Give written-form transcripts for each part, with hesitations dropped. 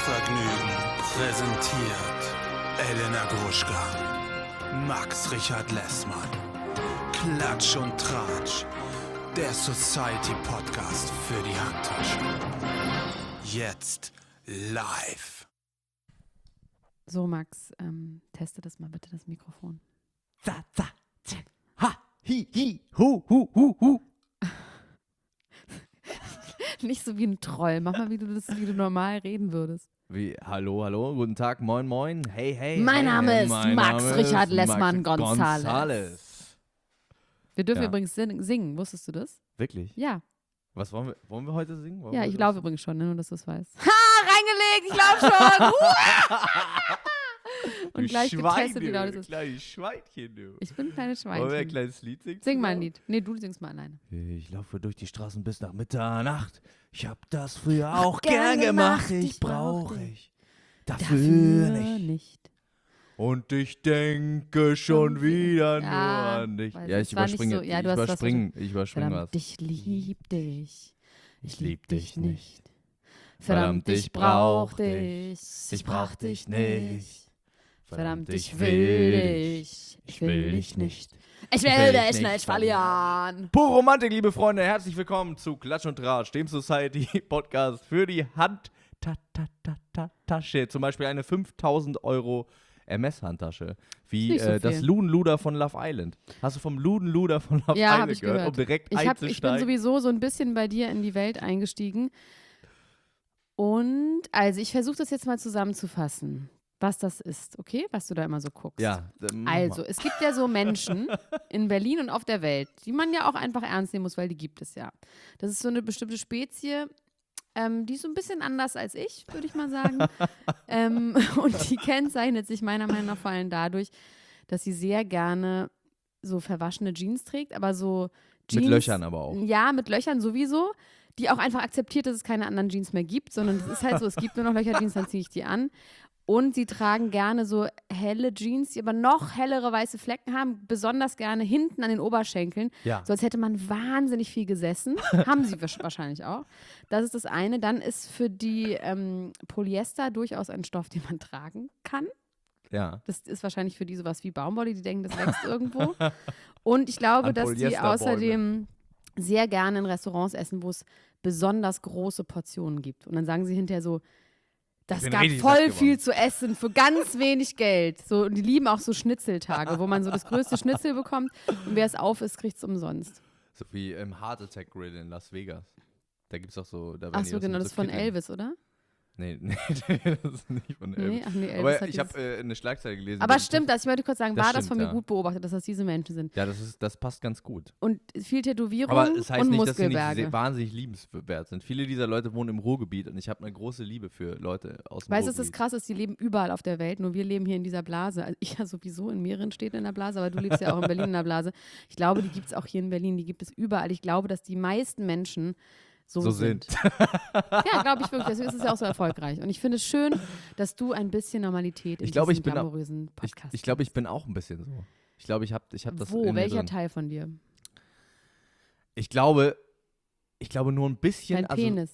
Vergnügen präsentiert Elena Gruschka, Max Richard Lessmann, Klatsch und Tratsch, der Society Podcast für die Handtasche. Jetzt live. So, Max, teste das mal bitte, das Mikrofon. Za, za, za, ha, hi, hi, hu, hu, hu, hu. Nicht so wie ein Troll. Mach mal, wie du normal reden würdest. Wie, hallo, guten Tag, moin, moin, hey. Mein Name ist mein Max Name Richard ist Lessmann Max Gonzales. Wir dürfen Ja. übrigens singen. Wusstest du das? Wirklich? Ja. Was wollen wir heute singen? Ja, ich laufe übrigens schon, ne, nur dass du es weißt. Ha, reingelegt, ich laufe schon. Und gleich getestet, wie laut es ist. Kleines Schweinchen, du. Ich bin ein kleines Wollen wir ein Schweinchen. kleines Lied singen? Sing mal ein zusammen? Lied. Nee, du singst mal alleine. Ich laufe durch die Straßen bis nach Mitternacht. Ich hab das früher auch gern gern gemacht. gemacht. Ich Ich brauch brauche dich. ich dafür nicht. nicht. Und ich denke schon wieder nur Ja, an dich. weiß Ja, ich. ich War nicht überspringe. so- ja, ich du hast was überspringe was. Verdammt, ich lieb dich. Ich lieb dich nicht. Verdammt, ich brauch dich. Ich brauch dich nicht. Verdammt, ich will dich. Ich will dich nicht. Ich will will dich dich nicht nicht verlieren. Pure Romantik, liebe Freunde. Herzlich willkommen zu Klatsch und Tratsch, dem Society-Podcast für die Handtasche. Zum Beispiel eine 5.000 € MS-Handtasche. Wie Nicht so das viel. Ludenluder von Love Island. Hast du vom Ludenluder von Love Ja, hab Island ich gehört, gehört. um direkt Ich bin einzusteigen? sowieso so ein bisschen bei dir in die Welt eingestiegen. Und, also ich versuche das jetzt mal zusammenzufassen, was das ist, okay? Was du da immer so guckst. Ja, mach Also, mal. es gibt ja so Menschen in Berlin und auf der Welt, die man ja auch einfach ernst nehmen muss, weil die gibt es ja. Das ist so eine bestimmte Spezie, die ist so ein bisschen anders als ich, würde ich mal sagen. Und die kennzeichnet sich meiner Meinung nach vor allem dadurch, dass sie sehr gerne so verwaschene Jeans trägt, aber so Jeans. Mit Löchern aber auch. Ja, mit Löchern sowieso. Die auch einfach akzeptiert, dass es keine anderen Jeans mehr gibt, sondern es ist halt so, es gibt nur noch Löcher-Jeans, dann ziehe ich die an. Und sie tragen gerne so helle Jeans, die aber noch hellere weiße Flecken haben, besonders gerne hinten an den Oberschenkeln, Ja. so als hätte man wahnsinnig viel gesessen. Haben sie wahrscheinlich auch. Das ist das eine. Dann ist für die Polyester durchaus ein Stoff, den man tragen kann. Ja. Das ist wahrscheinlich für die sowas wie Baumwolle, die denken, das wächst irgendwo. Und ich glaube, An dass die Polyesterbäume. außerdem sehr gerne in Restaurants essen, wo es besonders große Portionen gibt. Und dann sagen sie hinterher so, das bin gab richtig voll satt geworden. viel zu essen für ganz wenig Geld. So, und die lieben auch so Schnitzeltage, wo man so das größte Schnitzel bekommt und wer es auf ist, kriegt es umsonst. So wie im Heart Attack Grill in Las Vegas. Da gibt's auch so. Da werden Ach die so, aus genau, dem das ist von Kidney- Elvis, oder? Nee, das ist nicht von Elvis. Nee, ach nee, Elvis Aber hat ich habe dieses- eine Schlagzeile gelesen. Aber dass- stimmt das? Ich wollte kurz sagen, Das war das stimmt, von mir ja. gut beobachtet, dass das diese Menschen sind? Ja, das passt ganz gut. Und viel Tätowierung Aber es heißt und nicht, dass sie Muskelberge. nicht wahnsinnig liebenswert sind. Viele dieser Leute wohnen im Ruhrgebiet und ich habe eine große Liebe für Leute aus dem Weißt du, was das Ruhrgebiet. krass ist? Die leben überall auf der Welt, nur wir leben hier in dieser Blase. Also ich ja sowieso in mehreren Städten in der Blase, aber du lebst ja auch in Berlin in der Blase. Ich glaube, die gibt es auch hier in Berlin, die gibt es überall. Ich glaube, dass die meisten Menschen so sind. Ja, glaube ich wirklich. Deswegen ist es ja auch so erfolgreich. Und ich finde es schön, dass du ein bisschen Normalität in Ich glaube, diesem ich bin auch- glamourösen Podcast Ich glaube, ich bin auch ein bisschen so. Ich glaube, ich habe das Wo? in mir Welcher drin. Teil von dir? Ich glaube nur ein bisschen. Dein Penis.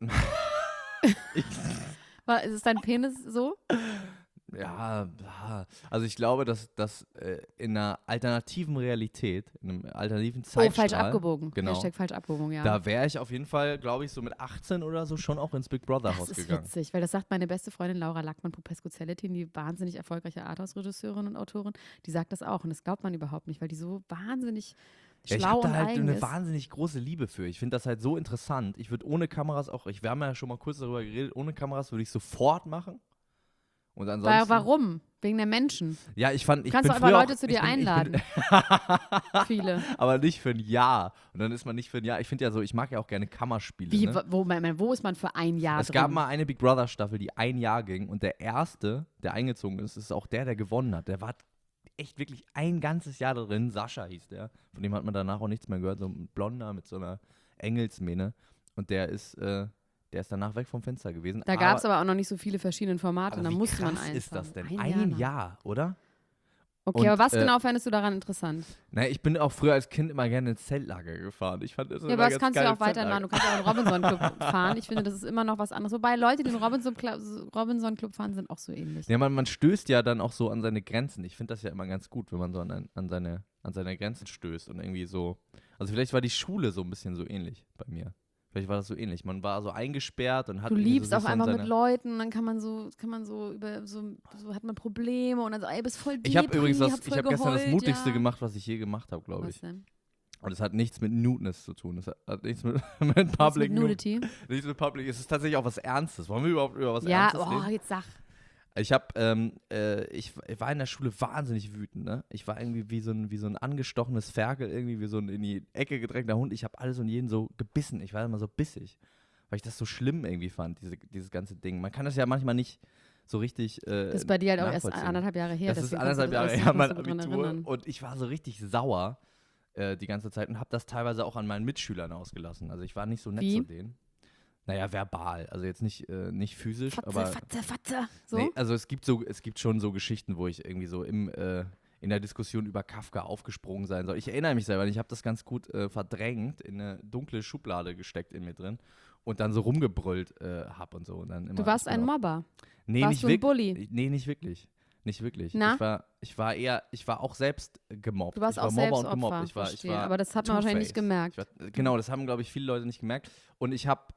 Ich, Ist es dein Penis so? ja, also ich glaube, dass in einer alternativen Realität, in einem alternativen Oh, Zeitstrahl, falsch abgebogen. Genau. Hashtag falsch abgebogen, ja. Da wäre ich auf jeden Fall, glaube ich, so mit 18 oder so schon auch ins Big Brother Das Haus ist gegangen. witzig, weil das sagt meine beste Freundin Laura Lackmann-Popescu-Zelletin, die wahnsinnig erfolgreiche Arthouse-Regisseurin und Autorin, die sagt das auch und das glaubt man überhaupt nicht, weil die so wahnsinnig Ja, ich schlau habe da und halt eigen eine ist. wahnsinnig große Liebe für. Ich finde das halt so interessant. Ich würde ohne Kameras auch, wir haben ja schon mal kurz darüber geredet, ohne Kameras würde ich sofort machen. Und ansonsten. Warum? Wegen der Menschen. Ja, ich fand, Du ich kannst bin doch einfach früher Leute auch, zu ich dir bin, einladen. Viele. aber nicht für ein Jahr. Und dann ist man nicht für ein Jahr. Ich finde ja so, ich mag ja auch gerne Kammerspiele. Wie, Ne? wo ist man für ein Jahr Es drin? gab mal eine Big Brother Staffel, die ein Jahr ging und der erste, der eingezogen ist, ist auch der gewonnen hat. Der war echt wirklich ein ganzes Jahr da drin. Sascha hieß der. Von dem hat man danach auch nichts mehr gehört. So ein Blonder mit so einer Engelsmähne. Und der ist danach weg vom Fenster gewesen. Da gab es aber auch noch nicht so viele verschiedene Formate, aber da wie musste man krass eins ist das haben. denn? Ein Ein lang. Jahr, oder? Okay, Und, aber was genau fändest du daran interessant? Naja, ich bin auch früher als Kind immer gerne ins Zeltlager gefahren. Ich fand das Ja, immer aber das ganz kannst du geil, ja auch weitermachen. Du kannst ja auch einen Robinson-Club fahren. Ich finde, das ist immer noch was anderes. Wobei Leute, die den Robinson-Club fahren, sind auch so ähnlich. Ja, man stößt ja dann auch so an seine Grenzen. Ich finde das ja immer ganz gut, wenn man so an seine Grenzen stößt und irgendwie so. Also vielleicht war die Schule so ein bisschen so ähnlich bei mir. Vielleicht war das so ähnlich. Man war so eingesperrt und hat Du irgendwie liebst so auch sich so einfach in mit Leuten, dann kann man so hat man Probleme und dann so, ey, bist voll Ich habe Depri, übrigens hab ich voll habe gestern das geheult, Mutigste ja. gemacht, was ich je gemacht habe, glaube Was ich. denn? Und es hat nichts mit Nudeness zu tun. Es hat nichts mit, mit Was Public mit Nudity? Nichts mit Public. Es ist tatsächlich auch was Ernstes. Wollen wir überhaupt über was Ja, Ernstes reden? jetzt sag. Ich war in der Schule wahnsinnig wütend, ne? Ich war irgendwie wie so ein angestochenes Ferkel, irgendwie wie so ein in die Ecke gedrängter Hund. Ich habe alles und jeden so gebissen. Ich war immer so bissig, weil ich das so schlimm irgendwie fand, dieses ganze Ding. Man kann das ja manchmal nicht so richtig Das ist bei dir halt auch erst nachvollziehen. 1,5 Jahre her. Das ist deswegen kannst du 1,5 das Jahre alles her, noch mein so dran Abitur. erinnern. Und ich war so richtig sauer die ganze Zeit und habe das teilweise auch an meinen Mitschülern ausgelassen. Also ich war nicht so nett Wie? zu denen. Naja, verbal. Also jetzt nicht physisch, aber Fatze. So? nee, also es gibt schon so Geschichten, wo ich irgendwie so in der Diskussion über Kafka aufgesprungen sein soll. Ich erinnere mich selber, ich habe das ganz gut verdrängt, in eine dunkle Schublade gesteckt in mir drin und dann so rumgebrüllt habe und so. Und dann immer, Du warst ein Mobber. Nee, warst nicht du ein wirklich. Bully? Nee, nicht wirklich. Nicht wirklich. Na? Ich war auch selbst gemobbt. Du warst ich war auch Mobber selbst und gemobbt. Opfer, Ich war verstehe. Aber das hat man wahrscheinlich nicht Two-Face. gemerkt. Genau, das haben, glaube ich, viele Leute nicht gemerkt. Und ich habe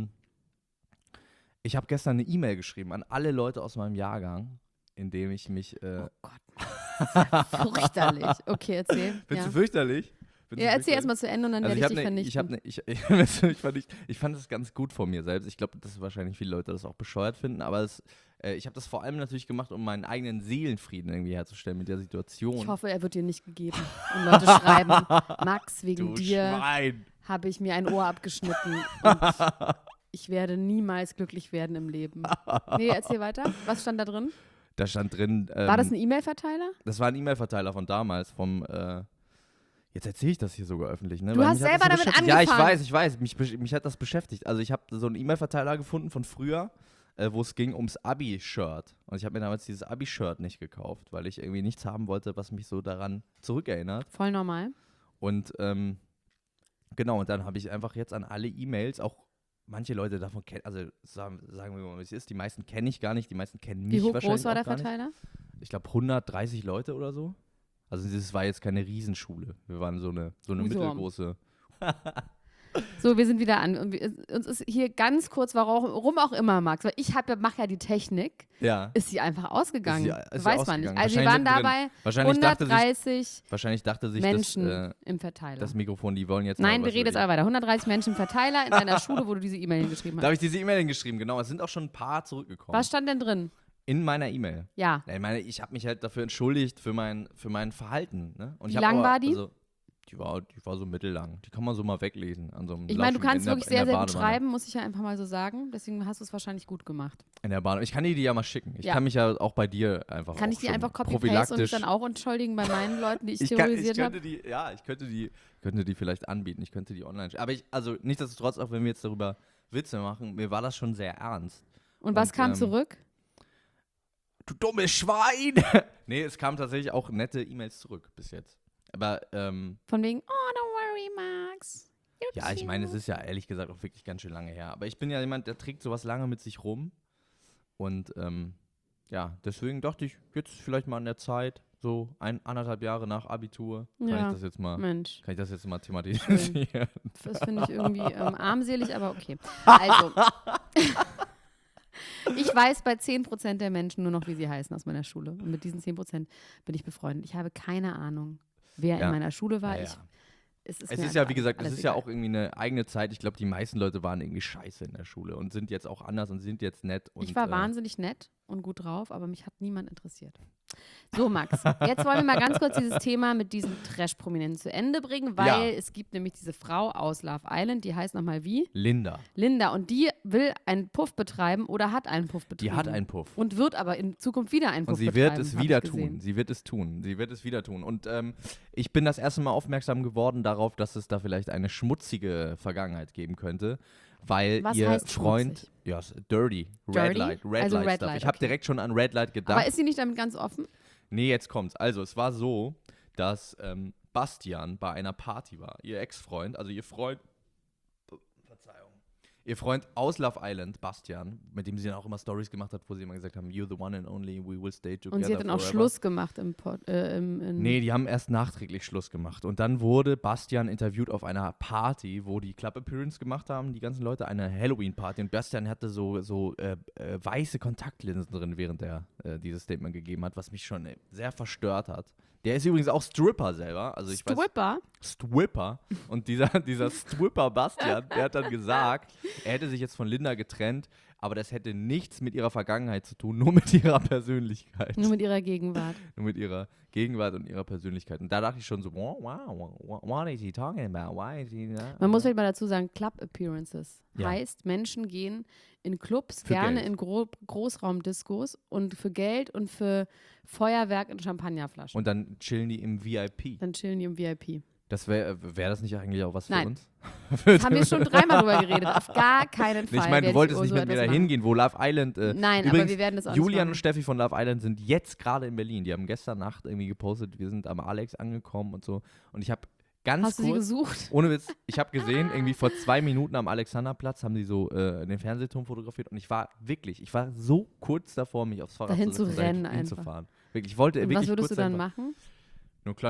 gestern eine E-Mail geschrieben an alle Leute aus meinem Jahrgang, in dem ich mich. Oh Gott. Das ist ja fürchterlich. Okay, erzähl. Findest Ja, du fürchterlich? ja erzähl erstmal zu Ende und dann Also werde ich dich vernichten. ich fand es ganz gut von mir selbst. Ich glaube, dass wahrscheinlich viele Leute das auch bescheuert finden, aber ich habe das vor allem natürlich gemacht, um meinen eigenen Seelenfrieden irgendwie herzustellen mit der Situation. Ich hoffe, er wird dir nicht gegeben. Und Leute schreiben, Max, wegen Du dir Schwein! habe ich mir ein Ohr abgeschnitten und ich werde niemals glücklich werden im Leben. Nee, erzähl weiter. Was stand da drin? Da stand drin. War das ein E-Mail-Verteiler? Das war ein E-Mail-Verteiler von damals, jetzt erzähle ich das hier sogar öffentlich, ne? Du Weil hast mich hat selber das so damit beschäftigt. Ja, angefangen. ich weiß. Mich hat das beschäftigt. Also ich habe so einen E-Mail-Verteiler gefunden von früher, wo es ging ums Abi-Shirt. Und ich habe mir damals dieses Abi-Shirt nicht gekauft, weil ich irgendwie nichts haben wollte, was mich so daran zurückerinnert. Voll normal. Und genau, und dann habe ich einfach jetzt an alle E-Mails, auch manche Leute davon kennen, also sagen wir mal, wie es ist, die meisten kenne ich gar nicht, die meisten kennen mich Wie hoch wahrscheinlich groß war auch der gar nicht. Verteiler? Ich glaube 130 Leute oder so. Also das war jetzt keine Riesenschule. Wir waren so eine mittelgroße. So, wir sind wieder an. Und uns ist hier ganz kurz, warum auch immer, Max, weil ich mache ja die Technik, Ja. ist sie einfach ausgegangen. Ist sie Weiß man nicht. ausgegangen. Also wir waren Wahrscheinlich dabei Wahrscheinlich 130 dachte sich Menschen im Verteiler. das Mikrofon, die wollen jetzt Nein, mal wir was reden über jetzt aber weiter. 130 Menschen im Verteiler in einer Schule, wo du diese E-Mail hingeschrieben Da hast. habe ich diese E-Mail hingeschrieben, genau. Es sind auch schon ein paar zurückgekommen. Was stand denn drin? In meiner E-Mail. Ja. Ja, ich habe mich halt dafür entschuldigt für mein Verhalten. Ne? Und Wie ich hab lang aber, war die? Also, die war so mittellang. Die kann man so mal weglesen. An so einem Ich meine, du Laufsteg kannst in der- wirklich in der sehr, sehr gut Badewanne. schreiben, muss ich ja einfach mal so sagen. Deswegen hast du es wahrscheinlich gut gemacht. In der Bahn. Ich kann dir die ja mal schicken. Ich Ja. kann mich ja auch bei dir einfach Kann auch ich die schon einfach copy-paste und prophylaktisch- mich dann auch entschuldigen bei meinen Leuten, die ich ich terrorisiert habe? könnte die vielleicht anbieten. Ich könnte die online. Aber also nichtsdestotrotz, auch wenn wir jetzt darüber Witze machen, mir war das schon sehr ernst. Und was kam ähm, zurück? Du dummes Schwein! Nee, es kamen tatsächlich auch nette E-Mails zurück bis jetzt. Aber Von wegen, oh, don't worry, Max. You're ja, ich meine, es cute. ist ja ehrlich gesagt auch wirklich ganz schön lange her. Aber ich bin ja jemand, der trägt sowas lange mit sich rum. Und ja, deswegen dachte ich, jetzt vielleicht mal an der Zeit, so 1,5 Jahre nach Abitur, kann Ja, ich das jetzt mal Mensch, thematisieren. das finde ich irgendwie armselig, aber okay. Also, ich weiß bei 10% der Menschen nur noch, wie sie heißen aus meiner Schule. Und mit diesen 10% bin ich befreundet. Ich habe keine Ahnung, wer Ja. in meiner Schule war. Ja, Es Es mir ist ja, einfach wie gesagt, es alles ist ja egal. auch irgendwie eine eigene Zeit. Ich glaube, die meisten Leute waren irgendwie scheiße in der Schule und sind jetzt auch anders und sind jetzt nett. Und, Ich war wahnsinnig nett und gut drauf, aber mich hat niemand interessiert. So, Max, jetzt wollen wir mal ganz kurz dieses Thema mit diesen Trash-Prominenten zu Ende bringen, weil Ja. es gibt nämlich diese Frau aus Love Island, die heißt nochmal wie? Linda, Linda. Und die will einen Puff betreiben oder hat einen Puff betrieben. die hat einen Puff. Und wird aber in Zukunft wieder einen Puff Und sie betreiben. wird es hab ich wieder gesehen. tun. Sie wird es tun. Sie wird es wieder tun. Und ich bin das erste Mal aufmerksam geworden darauf, dass es da vielleicht eine schmutzige Vergangenheit geben könnte, weil Was ihr heißt Freund, schmutzig? ja, dirty, Red Dirty? Light, Red Also Light Red Stuff. Light, Ich habe okay. direkt schon an Red Light gedacht. Aber ist sie nicht damit ganz offen? Nee, jetzt kommt's. Also, es war so, dass Bastian bei einer Party war. Ihr Ex-Freund, also ihr Freund aus Love Island, Bastian, mit dem sie dann auch immer Stories gemacht hat, wo sie immer gesagt haben, you're the one and only, we will stay together Und sie hat dann auch forever. Schluss gemacht Nee, die haben erst nachträglich Schluss gemacht. Und dann wurde Bastian interviewt auf einer Party, wo die Club Appearance gemacht haben, die ganzen Leute, eine Halloween-Party. Und Bastian hatte so weiße Kontaktlinsen drin, während er dieses Statement gegeben hat, was mich schon sehr verstört hat. Der ist übrigens auch Stripper selber. Also ich Stripper? Stripper. Und dieser Stripper Bastian, der hat dann gesagt, er hätte sich jetzt von Linda getrennt, aber das hätte nichts mit ihrer Vergangenheit zu tun, nur mit ihrer Persönlichkeit. Nur mit ihrer Gegenwart. Nur mit ihrer Gegenwart und ihrer Persönlichkeit. Und da dachte ich schon so, wow, what is he talking about? Why is he Man muss vielleicht mal dazu sagen, Club Appearances Ja. heißt, Menschen gehen in Clubs, Für gerne Geld. in Großraumdiskos und für Geld und für Feuerwerk in Champagnerflaschen. Und dann chillen die im VIP. Dann chillen die im VIP. Das wär das nicht eigentlich auch was für Nein. uns? Das haben wir schon dreimal drüber geredet. Auf gar keinen Fall. Ich meine, du werde wolltest ich nicht so mit mir etwas da machen. hingehen, wo Love Island. Nein, übrigens, aber wir werden das auch Julian und nicht Steffi von Love Island sind jetzt gerade in Berlin. Die haben gestern Nacht irgendwie gepostet, wir sind am Alex angekommen und so. Und ich habe ganz Hast du sie kurz, gesucht? ohne Witz, ich habe gesehen, irgendwie vor 2 Minuten am Alexanderplatz haben die so den Fernsehturm fotografiert. Und ich war so kurz davor, mich aufs Fahrrad Dahin zu setzen zu und rennen dahin einfach. zu fahren. Wirklich, ich wollte Und wirklich was würdest kurz du dann einfach- machen? Nur eine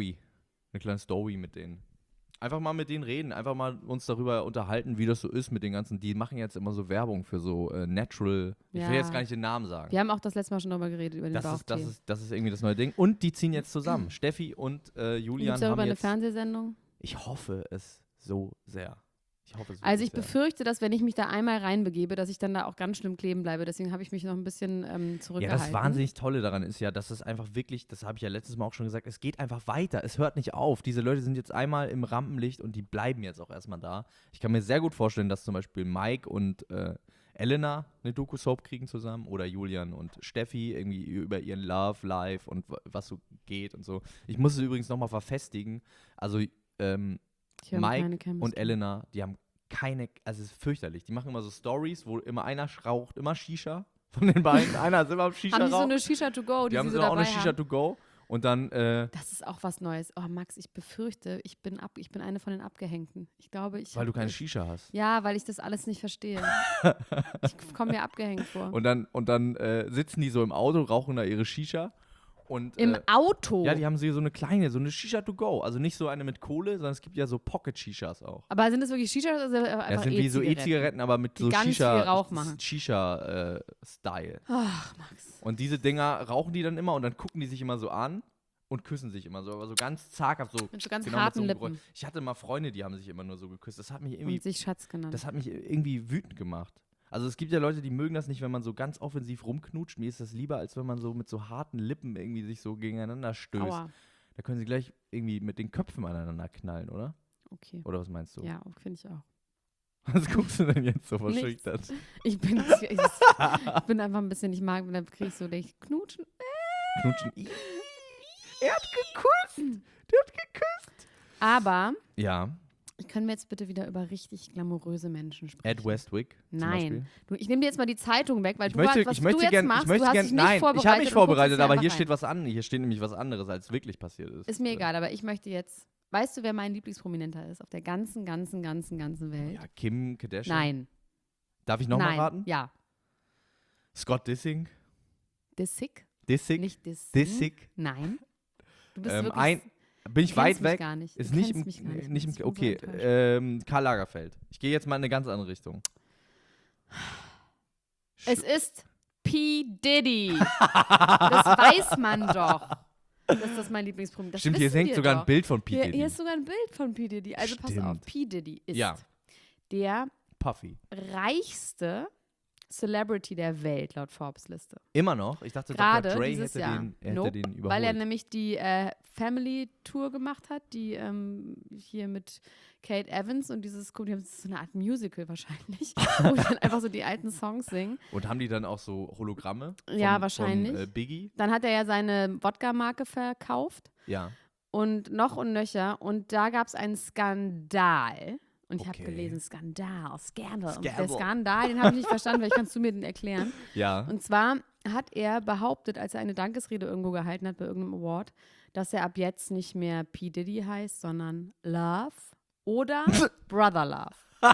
kleine Story mit denen. Einfach mal mit denen reden, einfach mal uns darüber unterhalten, wie das so ist mit den ganzen, die machen jetzt immer so Werbung für so Natural, ich will Ja. jetzt gar nicht den Namen sagen. Wir haben auch das letzte Mal schon darüber geredet, über den Das Bauchtee. ist irgendwie das neue Ding. Und die ziehen jetzt zusammen. Steffi und Gibt Julian es darüber haben eine jetzt, Fernsehsendung? ich hoffe es so sehr. Ich hoffe es Also ich wirklich sehr. befürchte, dass wenn ich mich da einmal reinbegebe, dass ich dann da auch ganz schlimm kleben bleibe. Deswegen habe ich mich noch ein bisschen zurückgehalten. Ja, das wahnsinnig Tolle daran ist ja, dass es einfach wirklich, das habe ich ja letztes Mal auch schon gesagt, es geht einfach weiter, es hört nicht auf. Diese Leute sind jetzt einmal im Rampenlicht und die bleiben jetzt auch erstmal da. Ich kann mir sehr gut vorstellen, dass zum Beispiel Mike und Elena eine Doku-Soap kriegen zusammen oder Julian und Steffi irgendwie über ihren Love Life und was so geht und so. Ich muss es übrigens nochmal verfestigen, also Die haben keine Mike Chemistry. und Elena, die haben keine, also es ist fürchterlich. Die machen immer so Stories, wo immer einer raucht immer Shisha von den beiden. Einer ist immer am Shisha Haben die so rauchen. eine Shisha to go, die Die haben sie so so auch dabei eine Shisha haben? to go. Und dann, Das ist auch was Neues. Oh, Max, ich befürchte, ich bin eine von den Abgehängten. Ich glaube, weil du keine Shisha hast. Ja, weil ich das alles nicht verstehe. Ich komme mir abgehängt vor. Und dann sitzen die so im Auto, rauchen da ihre Shisha. Und, Im Auto? ja, die haben so eine kleine, so eine Shisha to go. Also nicht so eine mit Kohle, sondern es gibt ja so Pocket-Shishas auch. Aber sind das wirklich Shishas oder sind das einfach Das sind wie so E-Zigaretten, aber mit die so ganz viel Rauch machen. Shisha-Style. Ach, Max. Und diese Dinger rauchen die dann immer und dann gucken die sich immer so an und küssen sich immer so, aber so ganz zaghaft, so Mit so ganz genau harten einem Lippen. Geräusch. Ich hatte mal Freunde, die haben sich immer nur so geküsst. Das hat mich irgendwie, Und sich Schatz genannt. das hat mich irgendwie wütend gemacht. Also es gibt ja Leute, die mögen das nicht, wenn man so ganz offensiv rumknutscht. Mir ist das lieber, als wenn man so mit so harten Lippen irgendwie sich so gegeneinander stößt. Aua. Da können sie gleich irgendwie mit den Köpfen aneinander knallen, oder? Okay. Oder was meinst du? Ja, finde ich auch. Was guckst du denn jetzt so Nichts. verschüchtert? Ich bin einfach ein bisschen, ich mag, dann kriege ich so, denke ich, knutschen. Knutschen. Er hat geküsst. Der hat geküsst. Aber Ja, können wir jetzt bitte wieder über richtig glamouröse Menschen sprechen? Ed Westwick zum Beispiel. Nein. Du, ich nehme dir jetzt mal die Zeitung weg, weil Ich du möchte, was ich möchte du jetzt gerne, machst, ich möchte du hast gern, dich nicht nein, vorbereitet. ich habe mich und guckst vorbereitet, jetzt aber einfach hier rein. steht was an. Hier steht nämlich was anderes, als wirklich passiert ist. Ist mir egal, aber ich möchte jetzt, weißt du, wer mein Lieblingsprominenter ist auf der ganzen Welt? Ja, Kim Kardashian. Nein. Darf ich nochmal Nein. raten? Ja. Scott Disick. Disick? Disick. Nicht Disick? Disick. Nein. Du bist Ähm, wirklich, bin ich du weit kennst mich weg? gar nicht. Ist Du nicht kennst im, mich gar nicht. nicht Das ist im, so okay, enttäuschend. Karl Lagerfeld. Ich gehe jetzt mal in eine ganz andere Richtung. Es ist P. Diddy. Das weiß man doch. Dass das mein Lieblingsprominent ist. Stimmt, hier hängt sogar ein Bild von P. Diddy. Hier ist sogar ein Bild von P. Diddy. Also pass auf, Stimmt. P. Diddy ist Ja. der Puffy. reichste Celebrity der Welt laut Forbes-Liste. Immer noch? Ich dachte, Gerade Dr. Dre dieses hätte Jahr. den, er Nope, hätte den überholt. weil er nämlich die Family-Tour gemacht hat, die hier mit Kate Evans und dieses, die haben so eine Art Musical wahrscheinlich, wo die dann einfach so die alten Songs singen. Und haben die dann auch so Hologramme? Ja, wahrscheinlich. Von Biggie? Dann hat er ja seine Wodka-Marke verkauft Ja. und noch und nöcher. Und da gab es einen Skandal. Und ich habe Okay. gelesen, Skandal. Und der Scandal. Skandal, den habe ich nicht verstanden, vielleicht kannst du mir den erklären. Ja. Und zwar hat er behauptet, als er eine Dankesrede irgendwo gehalten hat bei irgendeinem Award, dass er ab jetzt nicht mehr P. Diddy heißt, sondern Love oder Brother Love.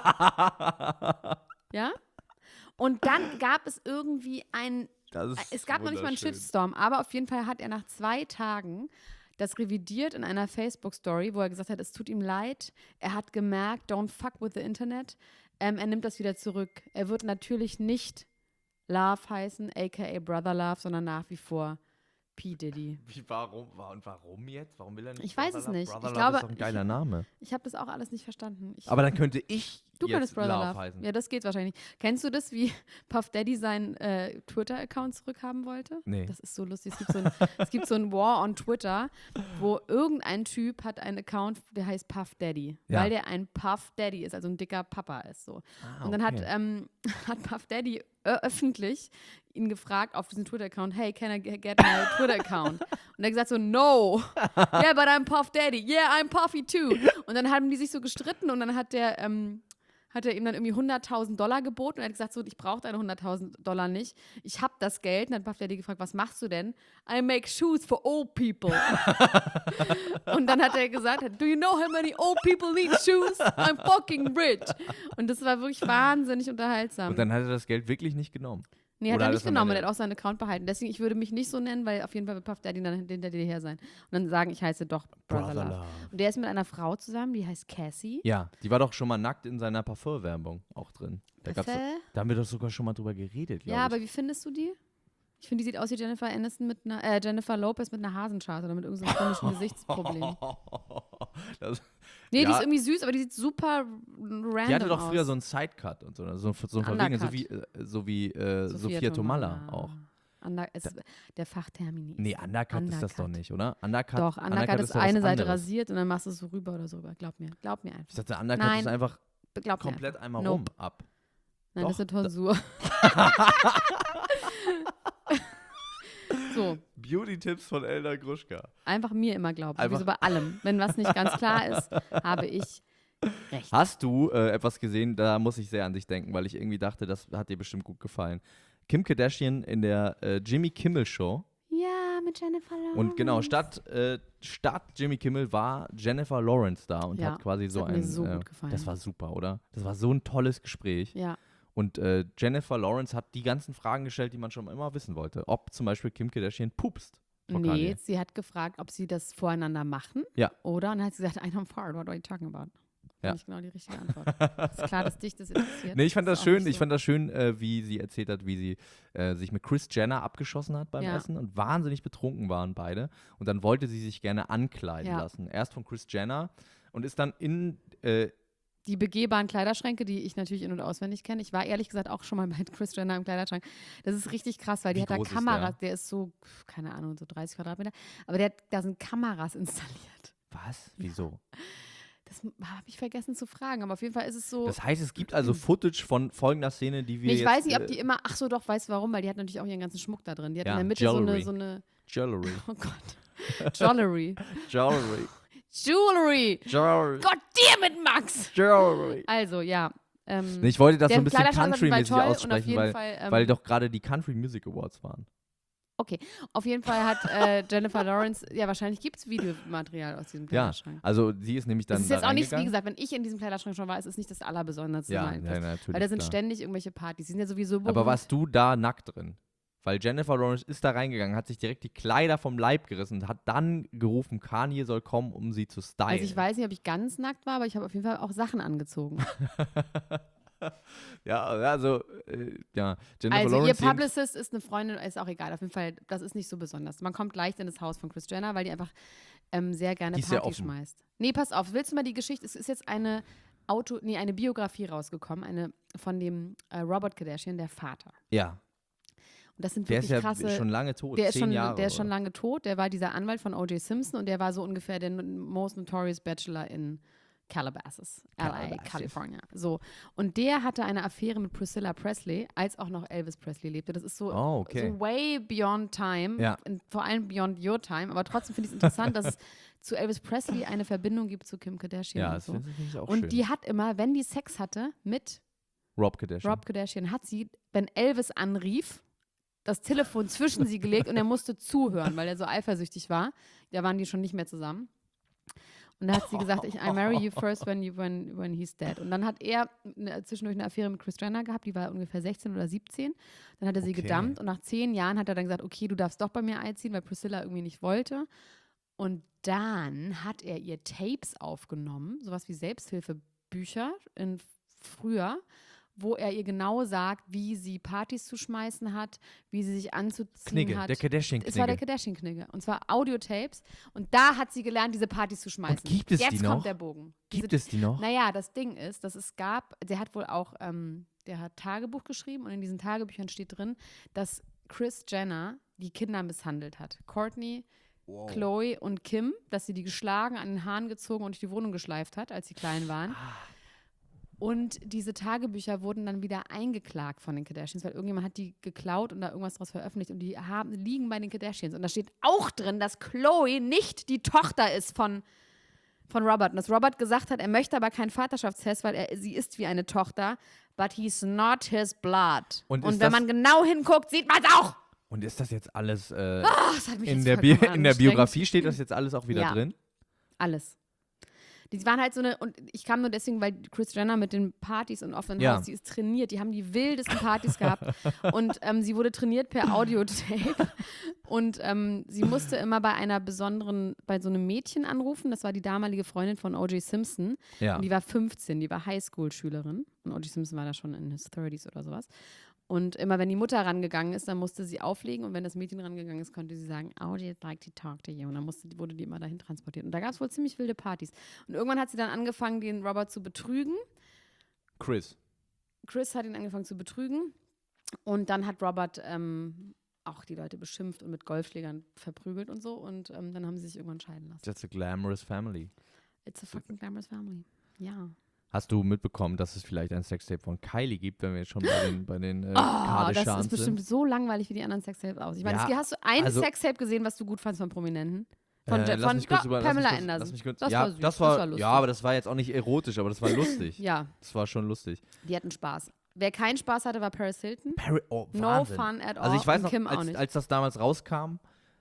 Ja? Und dann gab es irgendwie es gab noch nicht mal einen Shitstorm, aber auf jeden Fall hat er nach 2 Tagen das revidiert in einer Facebook-Story, wo er gesagt hat, es tut ihm leid, er hat gemerkt, don't fuck with the Internet, er nimmt das wieder zurück. Er wird natürlich nicht Love heißen, aka Brother Love, sondern nach wie vor P. Diddy. Warum jetzt? Warum will er nicht? Ich weiß es nicht. Brother Ich Love glaube, ist doch ein geiler Name. Ich habe das auch alles nicht verstanden. Aber dann könnte ich Du jetzt könntest Brother Love Love heißen. Ja, das geht wahrscheinlich nicht. Kennst du das, wie Puff Daddy seinen Twitter-Account zurückhaben wollte? Nee. Das ist so lustig. Es gibt so ein War on Twitter, wo irgendein Typ hat einen Account, der heißt Puff Daddy, Ja. weil der ein Puff Daddy ist, also ein dicker Papa ist. So. Und dann hat Puff Daddy öffentlich ihn gefragt auf diesem Twitter-Account, hey, can I get my Twitter-Account? Und er hat gesagt so, no, yeah, but I'm Puff Daddy, yeah, I'm Puffy too. Und dann haben die sich so gestritten und dann hat er ihm dann irgendwie $100.000 geboten und er hat gesagt, so, ich brauche deine $100.000 nicht. Ich habe das Geld. Und dann hat Puff Daddy gefragt, was machst du denn? I make shoes for old people. Und dann hat er gesagt, do you know how many old people need shoes? I'm fucking rich. Und das war wirklich wahnsinnig unterhaltsam. Und dann hat er das Geld wirklich nicht genommen. Nee, hat Oder er hat nicht es am genommen, Ende- er hat auch seinen Account behalten. Deswegen, ich würde mich nicht so nennen, weil auf jeden Fall wird Puff Daddy dann hinter dir her sein. Und dann sagen, ich heiße doch Brother Love. Und der ist mit einer Frau zusammen, die heißt Cassie. Ja, die war doch schon mal nackt in seiner Parfum-Werbung auch drin. Parfum? Da haben wir doch sogar schon mal drüber geredet, glaube Ja, ich. aber wie findest du die? Ich finde, die sieht aus wie Jennifer Lopez mit einer Hasenscharte oder mit irgendeinem komischen Gesichtsproblem. Nee, die ist irgendwie süß, aber die sieht super random Die hatte doch aus. früher so einen Sidecut und so ein Verwegen, so wie Sophia Tomalla auch. Der Fachtermini. Nee, Undercut ist das doch nicht, oder? Doch, Undercut ist doch was eine Seite anderes. rasiert und dann machst du es so rüber oder so rüber. Glaub mir einfach. Ich dachte, Undercut Nein. ist einfach Glaub mir komplett einfach. einmal Nope. rum ab. Nein, das ist Doch, eine Tonsur. So, Beauty-Tipps von Elda Gruschka. einfach mir immer glauben. Einfach- Sowieso bei allem. Wenn was nicht ganz klar ist, habe ich recht. Hast du etwas gesehen, da muss ich sehr an dich denken, weil ich irgendwie dachte, das hat dir bestimmt gut gefallen. Kim Kardashian in der Jimmy Kimmel Show. Ja, mit Jennifer Lawrence. Und genau, statt Jimmy Kimmel war Jennifer Lawrence da und Ja, hat quasi das so hat mir ein. so gut gefallen. Das war super, oder? Das war so ein tolles Gespräch. Ja. Und Jennifer Lawrence hat die ganzen Fragen gestellt, die man schon immer wissen wollte. Ob zum Beispiel Kim Kardashian pupst. vor Nee, Kanye. sie hat gefragt, ob sie das voreinander machen. Ja. Oder? Und dann hat sie gesagt, I don't fart, what are you talking about? Ja. Fand ich genau die richtige Antwort. Ist klar, dass dich das interessiert. Nee, ich fand das Ist auch schön, nicht ich so. fand das schön, wie sie erzählt hat, wie sie sich mit Kris Jenner abgeschossen hat beim Ja. Essen und wahnsinnig betrunken waren beide. Und dann wollte sie sich gerne ankleiden Ja. lassen. Erst von Kris Jenner und ist dann in Die begehbaren Kleiderschränke, die ich natürlich in- und auswendig kenne. Ich war ehrlich gesagt auch schon mal bei Kris Jenner im Kleiderschrank. Das ist richtig krass, weil die Wie hat da groß ist Kameras. Der ist so, keine Ahnung, so 30 Quadratmeter. Aber da sind Kameras installiert. was? Wieso? Das habe ich vergessen zu fragen. Aber auf jeden Fall ist es so. Das heißt, es gibt also Footage von folgender Szene, die wir Nee, ich jetzt, weiß nicht, ob die immer. Ach so, doch, weißt du warum? Weil die hat natürlich auch ihren ganzen Schmuck da drin. Die hat Ja, in der Mitte Jewelry. so eine. Jewelry. Oh Gott. Jewelry. Jewelry. Jewelry. Jewelry. God damn it, Max! Jewelry. Also, ja. Nee, ich wollte das so der ein bisschen Kleiderschrank ist auf jeden Fall country-mäßig toll und auf aussprechen, jeden weil, Fall, weil doch gerade die Country Music Awards waren. Okay, auf jeden Fall hat Jennifer Lawrence, ja, wahrscheinlich gibt es Videomaterial aus diesem Ja, Kleiderschrank. also sie ist nämlich dann Das ist da jetzt auch nicht, wie reingegangen. gesagt, wenn ich in diesem Kleiderschrank schon war, ist es nicht das Allerbesonderste. Ja, Nein, ja, natürlich. weil da sind klar. ständig irgendwelche Partys. Die sind ja sowieso Aber berühmt. warst du da nackt drin? Weil Jennifer Lawrence ist da reingegangen, hat sich direkt die Kleider vom Leib gerissen und hat dann gerufen, Kanye soll kommen, um sie zu stylen. Also ich weiß nicht, ob ich ganz nackt war, aber ich habe auf jeden Fall auch Sachen angezogen. Ja, also, ja, Jennifer Also ihr Lawrence. Publicist ist eine Freundin, ist auch egal. Auf jeden Fall, das ist nicht so besonders. Man kommt leicht in das Haus von Kris Jenner, weil die einfach sehr gerne Die ist sehr Party offen. schmeißt. Nee, pass auf, willst du mal die Geschichte, es ist jetzt eine Biografie rausgekommen, von dem Robert Kardashian, der Vater. Ja, Und das sind der ist wirklich ja krasse. schon lange tot, Der ist 10 Jahre. der ist schon oder? lange tot. Der war dieser Anwalt von O.J. Simpson und der war so ungefähr der most notorious Bachelor in Calabasas, LA, California. So. Und der hatte eine Affäre mit Priscilla Presley, als auch noch Elvis Presley lebte. Das ist so, Oh, okay. so way beyond time, Ja. und vor allem beyond your time. Aber trotzdem finde ich es interessant, dass es zu Elvis Presley eine Verbindung gibt zu Kim Kardashian Ja, und das so. finde ich auch Und schön. die hat immer, wenn die Sex hatte mit Rob Kardashian. Rob Kardashian, hat sie, wenn Elvis anrief, das Telefon zwischen sie gelegt und er musste zuhören, weil er so eifersüchtig war. Da waren die schon nicht mehr zusammen. Und da hat sie gesagt, I marry you first when he's dead. Und dann hat er zwischendurch eine Affäre mit Kris Jenner gehabt, die war ungefähr 16 oder 17. Dann hat er sie Okay. gedumpt und nach 10 Jahren hat er dann gesagt, okay, du darfst doch bei mir einziehen, weil Priscilla irgendwie nicht wollte. Und dann hat er ihr Tapes aufgenommen, sowas wie Selbsthilfebücher früher, wo er ihr genau sagt, wie sie Partys zu schmeißen hat, wie sie sich anzuziehen Knigge, hat. der Kardashian-Knigge. Es war der Kardashian-Knigge. Und zwar Audiotapes. Und da hat sie gelernt, diese Partys zu schmeißen. Und gibt es Jetzt die kommt noch? der Bogen. Gibt es die noch? Naja, das Ding ist, dass es gab, der hat wohl auch, der hat Tagebuch geschrieben und in diesen Tagebüchern steht drin, dass Kris Jenner die Kinder misshandelt hat. Kourtney, Khloe und Kim, dass sie die geschlagen, an den Haaren gezogen und durch die Wohnung geschleift hat, als sie klein waren. Und diese Tagebücher wurden dann wieder eingeklagt von den Kardashians, weil irgendjemand hat die geklaut und da irgendwas draus veröffentlicht und die liegen bei den Kardashians. Und da steht auch drin, dass Khloe nicht die Tochter ist von Robert. Und dass Robert gesagt hat, er möchte aber keinen Vaterschaftstest, weil sie ist wie eine Tochter, but he's not his blood. Und Und ist wenn das- man genau hinguckt, sieht man es auch. Und ist das jetzt alles Das hat mich in jetzt der vollkommen in der angestrengt. Biografie steht das jetzt alles auch wieder Ja. drin? Alles. Die waren halt so eine, und ich kam nur deswegen, weil Kris Jenner mit den Partys und offenen Ja. Haus, die ist trainiert, die haben die wildesten Partys gehabt und sie wurde trainiert per Audiotape und sie musste immer bei so einem Mädchen anrufen, das war die damalige Freundin von O.J. Simpson Ja. und die war 15, die war Highschool-Schülerin und O.J. Simpson war da schon in his 30s oder sowas. Und immer wenn die Mutter rangegangen ist, dann musste sie auflegen und wenn das Mädchen rangegangen ist, konnte sie sagen, oh, I'd like to talk to you. Und dann wurde die immer dahin transportiert. Und da gab es wohl ziemlich wilde Partys. Und irgendwann hat sie dann angefangen, den Robert zu betrügen. Chris. Chris hat ihn angefangen zu betrügen. Und dann hat Robert auch die Leute beschimpft und mit Golfschlägern verprügelt und so. Und dann haben sie sich irgendwann scheiden lassen. That's a glamorous family. It's a fucking glamorous family. Ja. Hast du mitbekommen, dass es vielleicht ein Sextape von Kylie gibt, wenn wir jetzt schon bei den Das Kardashians ist bestimmt sind? so langweilig wie die anderen Sextapes aus. Ich meine, Ja, hast du ein also- Sextape gesehen, was du gut fandst von Prominenten? Von Lass mich kurz Pamela lass Anderson. mich kurz, Das ja, war süß. das war lustig. ja, aber das war jetzt auch nicht erotisch, aber das war lustig. Ja, Das war schon lustig. die hatten Spaß. Wer keinen Spaß hatte, war Paris Hilton. Oh, No Wahnsinn. fun at all. Also ich weiß und noch, Kim auch nicht. als das damals rauskam,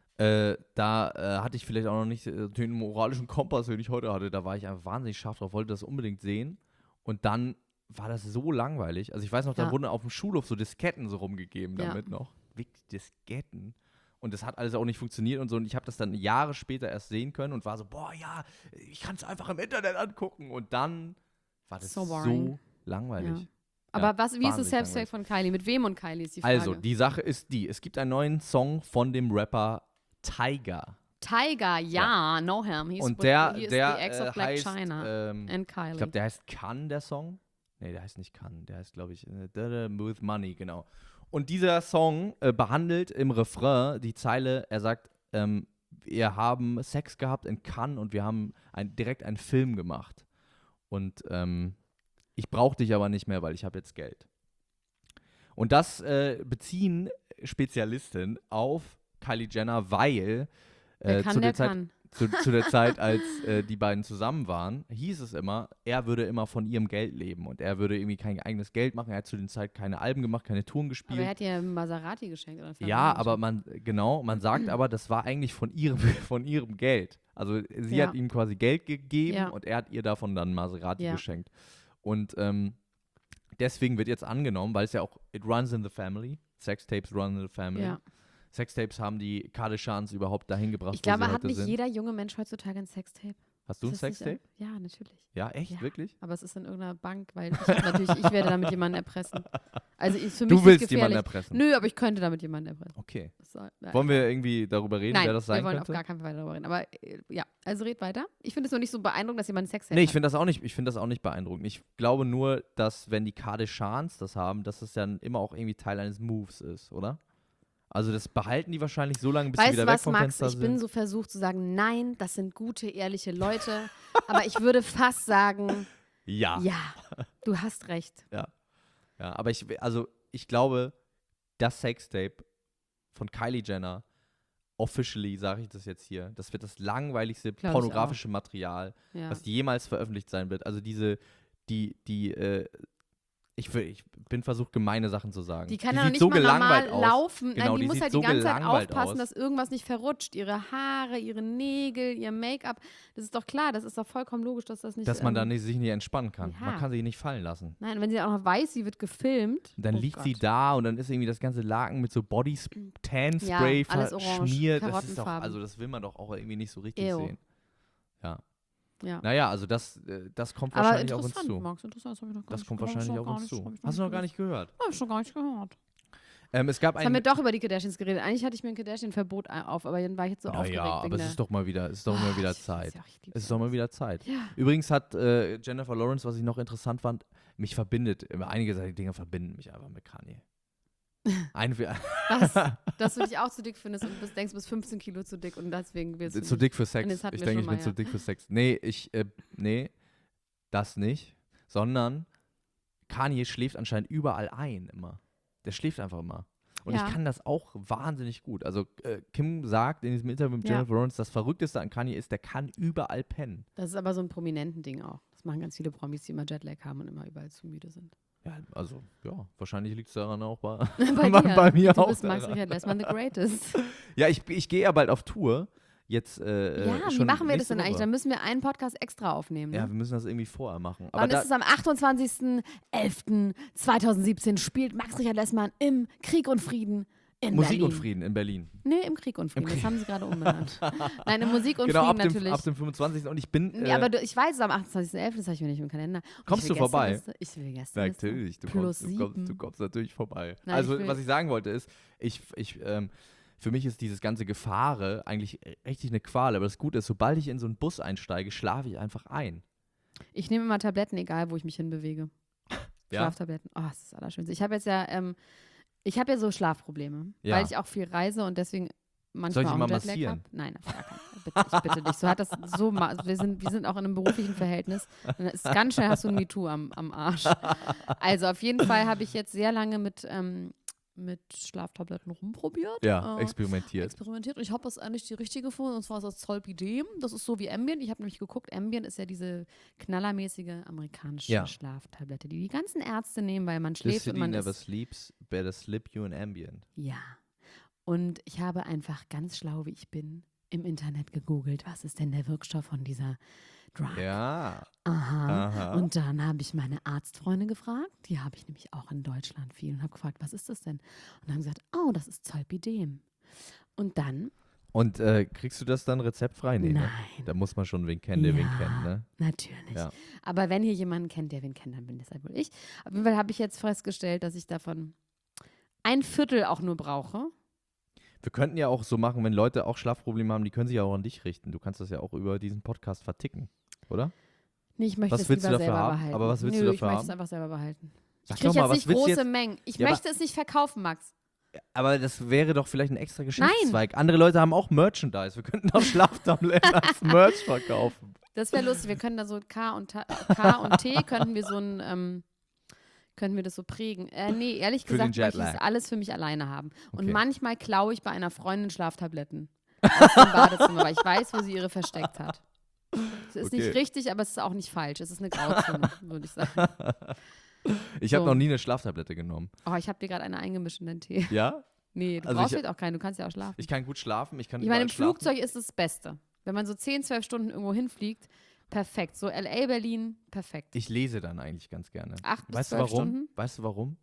da hatte ich vielleicht auch noch nicht den moralischen Kompass, den ich heute hatte. Da war ich einfach wahnsinnig scharf drauf, wollte das unbedingt sehen. Und dann war das so langweilig. Also ich weiß noch, da Ja. wurden auf dem Schulhof so Disketten so rumgegeben Ja. damit noch. Wirklich Disketten. Und das hat alles auch nicht funktioniert und so. Und ich habe das dann Jahre später erst sehen können und war so, boah, ja, ich kann es einfach im Internet angucken. Und dann war das So so, boring. langweilig. Ja. Aber wie ist das wahnsinnig Self-Tape von Kylie? Mit wem und Kylie ist die Frage. Also, die Sache ist die, es gibt einen neuen Song von dem Rapper Tyga. Tyga, ja, know him. Und he der is the ex of Black heißt, China and Kylie. ich glaube, der heißt Can, der Song. Nee, der heißt nicht Can, der heißt, glaube ich, With Money, genau. Und dieser Song behandelt im Refrain die Zeile, er sagt, wir haben Sex gehabt in Cannes und wir haben direkt einen Film gemacht. Und ich brauche dich aber nicht mehr, weil ich habe jetzt Geld. Und das beziehen Spezialisten auf Kylie Jenner, weil Wer kann, zu der der Zeit kann. zu der Zeit, als die beiden zusammen waren, hieß es immer, er würde immer von ihrem Geld leben und er würde irgendwie kein eigenes Geld machen. Er hat zu der Zeit keine Alben gemacht, keine Touren Aber gespielt. er hat ihr Maserati geschenkt. Oder Ja, Ferrari aber geschenkt. man sagt aber, das war eigentlich von ihrem Geld. Also sie Ja. hat ihm quasi Geld gegeben Ja. und er hat ihr davon dann Maserati Ja. geschenkt. Und deswegen wird jetzt angenommen, weil es ja auch, it runs in the family, Sextapes run in the family. Ja. Sextapes haben die Kardashians überhaupt dahin gebracht, Ich wo glaube, sie hat heute nicht sind. jeder junge Mensch heutzutage ein Sextape? Hast du ein Ist das nicht Sextape? Ja, natürlich. Ja, echt? Ja. Wirklich? Aber es ist in irgendeiner Bank, weil ich werde damit jemanden erpressen. Also für mich Du ist willst es jemanden gefährlich. erpressen? Nö, aber ich könnte damit jemanden erpressen. Okay. Das soll, Wollen wir irgendwie darüber reden, Nein, wer das sein wir wollen könnte? auf gar keinen Fall darüber reden. Aber ja, also red weiter. Ich finde es nur nicht so beeindruckend, dass jemand ein Sextape Nee, ich hat. finde das auch nicht beeindruckend. Ich glaube nur, dass wenn die Kardashians das haben, dass es dann immer auch irgendwie Teil eines Moves ist, oder? Also das behalten die wahrscheinlich so lange, bis sie Weißt wieder du weg was, vom Max? Fenster Ich bin sind. so versucht zu sagen, nein, das sind gute, ehrliche Leute. Aber ich würde fast sagen, Ja. ja, du hast recht. Ja, aber ich glaube, das Sextape von Kylie Jenner officially sage ich das jetzt hier, das wird das langweiligste Glaub ich pornografische Material, Ja. was jemals veröffentlicht sein wird. Also ich bin versucht, gemeine Sachen zu sagen. Die kann ja noch sieht nicht so mal normal gelangweilt aus. laufen. Genau, Nein, die die muss sieht halt so die ganze Zeit gelangweilt aufpassen, aus. dass irgendwas nicht verrutscht. Ihre Haare, ihre Nägel, ihr Make-up. Das ist doch klar, das ist doch vollkommen logisch, dass das nicht... Dass man sich nicht entspannen kann. Ja. Man kann sich nicht fallen lassen. Nein, wenn sie auch noch weiß, sie wird gefilmt. Und dann oh liegt Gott. sie da und dann ist irgendwie das ganze Laken mit so Body-Tan-Spray Ja, alles orange, verschmiert. Das ist doch, Karottenfarben. also das will man doch auch irgendwie nicht so richtig Ew. sehen. Ja. Ja. Naja, also das kommt Aber wahrscheinlich auf uns interessant, zu. Max, interessant. Das, hab ich noch gar Das nicht kommt gehört. wahrscheinlich Hab ich auf uns noch zu. gar nicht Hast du noch gar nicht gehört? Hab ich schon gar nicht gehört. Es gab Jetzt haben wir ein... doch über die Kardashians geredet. Eigentlich hatte ich mir ein Kardashian-Verbot auf, aber dann war ich jetzt so aufgeregt. Ja, aber wegen es der- ist doch mal wieder Zeit. Ich lieb's Es ist doch mal alles. wieder Zeit. Ja. Übrigens hat Jennifer Lawrence, was ich noch interessant fand, mich verbindet. Einige solche Dinge verbinden mich einfach mit Kanye. Was? Dass du dich auch zu dick findest und denkst, du bist 15 Kilo zu dick und deswegen willst du Zu nicht. dick für Und Sex. das hatten Ich wir denke, schon ich bin mal, zu ja. dick für Sex. Nee, das nicht. Sondern Kanye schläft anscheinend überall ein immer. Der schläft einfach immer. Und Ja. ich kann das auch wahnsinnig gut. Also Kim sagt in diesem Interview mit Ja. Jennifer Lawrence, das Verrückteste an Kanye ist, der kann überall pennen. Das ist aber so ein prominenten Ding auch. Das machen ganz viele Promis, die immer Jetlag haben und immer überall zu müde sind. Ja, also, ja, wahrscheinlich liegt es daran auch bei, Bei dir. bei mir Du auch. bist Max daran. Richard Lessmann the Greatest. Ja, ich gehe ja bald auf Tour. Jetzt, Ja, wie schon machen wir das nächste denn eigentlich? Woche. Dann müssen wir einen Podcast extra aufnehmen. Ne? Ja, wir müssen das irgendwie vorher machen. Aber Wann da, ist es? Am 28.11.2017 spielt Max Richard Lessmann im Krieg und Frieden in Musik Berlin. und Frieden in Berlin. Nee, im Krieg und Frieden. Das haben sie gerade umbenannt. Nein, im Musik und Genau, Frieden ab dem, natürlich. ab dem 25. Und ich bin. Nee, aber ich weiß es am 28.11., das habe ich mir nicht im Kalender. Und Kommst ich will du vorbei? Gästeliste. Ich will Gästeliste. Natürlich, Plus du 7. kommst natürlich vorbei. Nein, also, ich will- was ich sagen wollte ist, für mich ist dieses ganze Gefahre eigentlich richtig eine Qual. Aber das Gute ist, sobald ich in so einen Bus einsteige, schlafe ich einfach ein. Ich nehme immer Tabletten, egal wo ich mich hinbewege. Ja? Schlaftabletten. Oh, das ist das Allerschönste. Ich habe jetzt ja, so Schlafprobleme, Ja. weil ich auch viel reise und deswegen manchmal Soll ich auch dich einen mal Jetlag massieren? habe. Nein, auf gar keinen Fall. Bitte, ich bitte dich. So hat das so wir sind auch in einem beruflichen Verhältnis. Dann ist ganz schnell hast du ein MeToo am Arsch. Also auf jeden Fall habe ich jetzt sehr lange mit Schlaftabletten rumprobiert. Ja, experimentiert. Und ich habe das eigentlich die richtige gefunden, und zwar ist das Zolpidem. Das ist so wie Ambien. Ich habe nämlich geguckt, Ambien ist ja diese knallermäßige amerikanische Ja. Schlaftablette, die die ganzen Ärzte nehmen, weil man The schläft und city man never ist... sleeps, better slip you in ambient. Ja. Und ich habe einfach ganz schlau, wie ich bin, im Internet gegoogelt, was ist denn der Wirkstoff von dieser Drug? Ja. Aha. Aha. Und dann habe ich meine Arztfreunde gefragt, die habe ich nämlich auch in Deutschland viel, und habe gefragt, was ist das denn? Und haben gesagt, oh, das ist Zolpidem. Und dann, Und kriegst du das dann rezeptfrei? Nee, ne? nein, Da muss man schon wen kennen, der wen Ja. kennt, ne? natürlich. Ja. Aber wenn hier jemanden kennt, der wen kennt, dann bin das halt wohl ich. Auf jeden Fall habe ich jetzt festgestellt, dass ich davon 1/4 auch nur brauche. Wir könnten ja auch so machen, wenn Leute auch Schlafprobleme haben, die können sich ja auch an dich richten. Du kannst das ja auch über diesen Podcast verticken, oder? Nee, ich möchte Was es willst du lieber dafür selber haben? behalten. Aber was willst Nö, du dafür ich möchte haben? es einfach selber behalten. Ich Sag kriege doch mal, jetzt was nicht willst du große jetzt? Mengen. Ich Ja, aber- möchte es nicht verkaufen, Max. Aber das wäre doch vielleicht ein extra Geschäftszweig. Andere Leute haben auch Merchandise. Wir könnten auch Schlaftabletten als Merch verkaufen. Das wäre lustig. Wir können da so K und T könnten wir so ein können wir das so prägen. Nee, ehrlich Für den gesagt, möchte ich Jetlag. es alles für mich alleine haben. Und Okay. manchmal klaue ich bei einer Freundin Schlaftabletten aus dem Badezimmer, weil ich weiß, wo sie ihre versteckt hat. Es ist Okay. nicht richtig, aber es ist auch nicht falsch. Es ist eine Grauzone, würde ich sagen. Ich habe So. noch nie eine Schlaftablette genommen. Oh, ich habe dir gerade eine eingemischt in deinen Tee. Ja? Nee, du Also brauchst ich- jetzt auch keinen. Du kannst ja auch schlafen. Ich kann gut schlafen. Ich kann Ich meine, im überall schlafen. Flugzeug ist es das Beste. Wenn man so 10, 12 Stunden irgendwo hinfliegt, perfekt. So LA, Berlin, perfekt. Ich lese dann eigentlich ganz gerne. 8 bis Weißt du 12 warum? Stunden? Weißt du warum?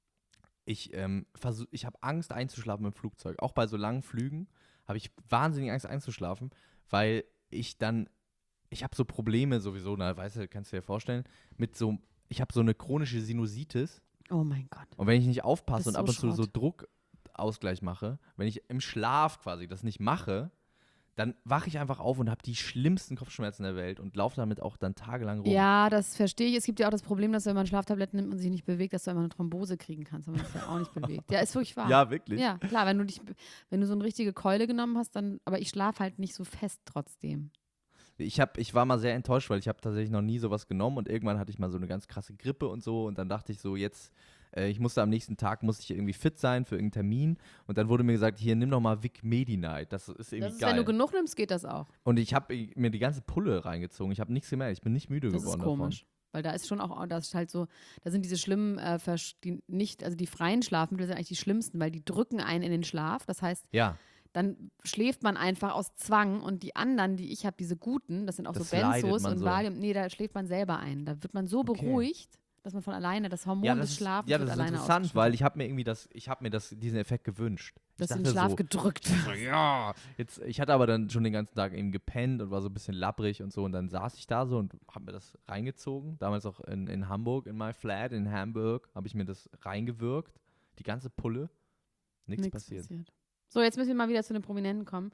Ich habe Angst einzuschlafen im Flugzeug. Auch bei so langen Flügen habe ich wahnsinnig Angst einzuschlafen, weil ich habe so Probleme sowieso, weißt du, kannst du dir vorstellen, ich habe so eine chronische Sinusitis Oh mein Gott. und wenn ich nicht aufpasse Das und ist ab so und zu so Schrott. Druckausgleich mache, wenn ich im Schlaf quasi das nicht mache, dann wache ich einfach auf und habe die schlimmsten Kopfschmerzen der Welt und laufe damit auch dann tagelang rum. Ja, das verstehe ich. Es gibt ja auch das Problem, dass wenn man Schlaftabletten nimmt und sich nicht bewegt, dass du einfach eine Thrombose kriegen kannst, wenn man sich ja auch nicht bewegt. Ja, ist wirklich wahr. Ja, wirklich? Ja, klar, wenn du so eine richtige Keule genommen hast, dann, aber ich schlafe halt nicht so fest trotzdem. Ich war mal sehr enttäuscht, weil ich habe tatsächlich noch nie sowas genommen und irgendwann hatte ich mal so eine ganz krasse Grippe und so und dann dachte ich so, jetzt ich musste am nächsten Tag irgendwie fit sein für irgendeinen Termin. Und dann wurde mir gesagt, hier, nimm doch mal Vic Medi-Night. Das ist irgendwie Das ist, geil. wenn du genug nimmst, geht das auch. Und ich habe mir die ganze Pulle reingezogen. Ich habe nichts gemerkt. Ich bin nicht müde Das geworden ist komisch. Weil da ist schon auch, das ist halt so, da sind diese schlimmen, die freien Schlafmittel sind eigentlich die schlimmsten, weil die drücken einen in den Schlaf. Das heißt, davon. Ja, dann schläft man einfach aus Zwang und die anderen, die ich habe, diese guten, das sind auch Das so Benzos leidet man und so. Valium, nee, da schläft man selber ein. Da wird man so beruhigt, dass man von alleine, das Hormon des Schlafens ja, wird das ist alleine interessant, weil ausgeschüttet. ich habe mir diesen Effekt gewünscht. dass ich du in dachte den Schlaf so, gedrückt so, ja, ich hatte aber dann schon den ganzen Tag eben gepennt und war so ein bisschen labbrig und so und dann saß ich da so und habe mir das reingezogen. Damals auch in Hamburg, in my flat in Hamburg, habe ich mir das reingewirkt. Die ganze Pulle. Nichts passiert. So, jetzt müssen wir mal wieder zu den Prominenten kommen.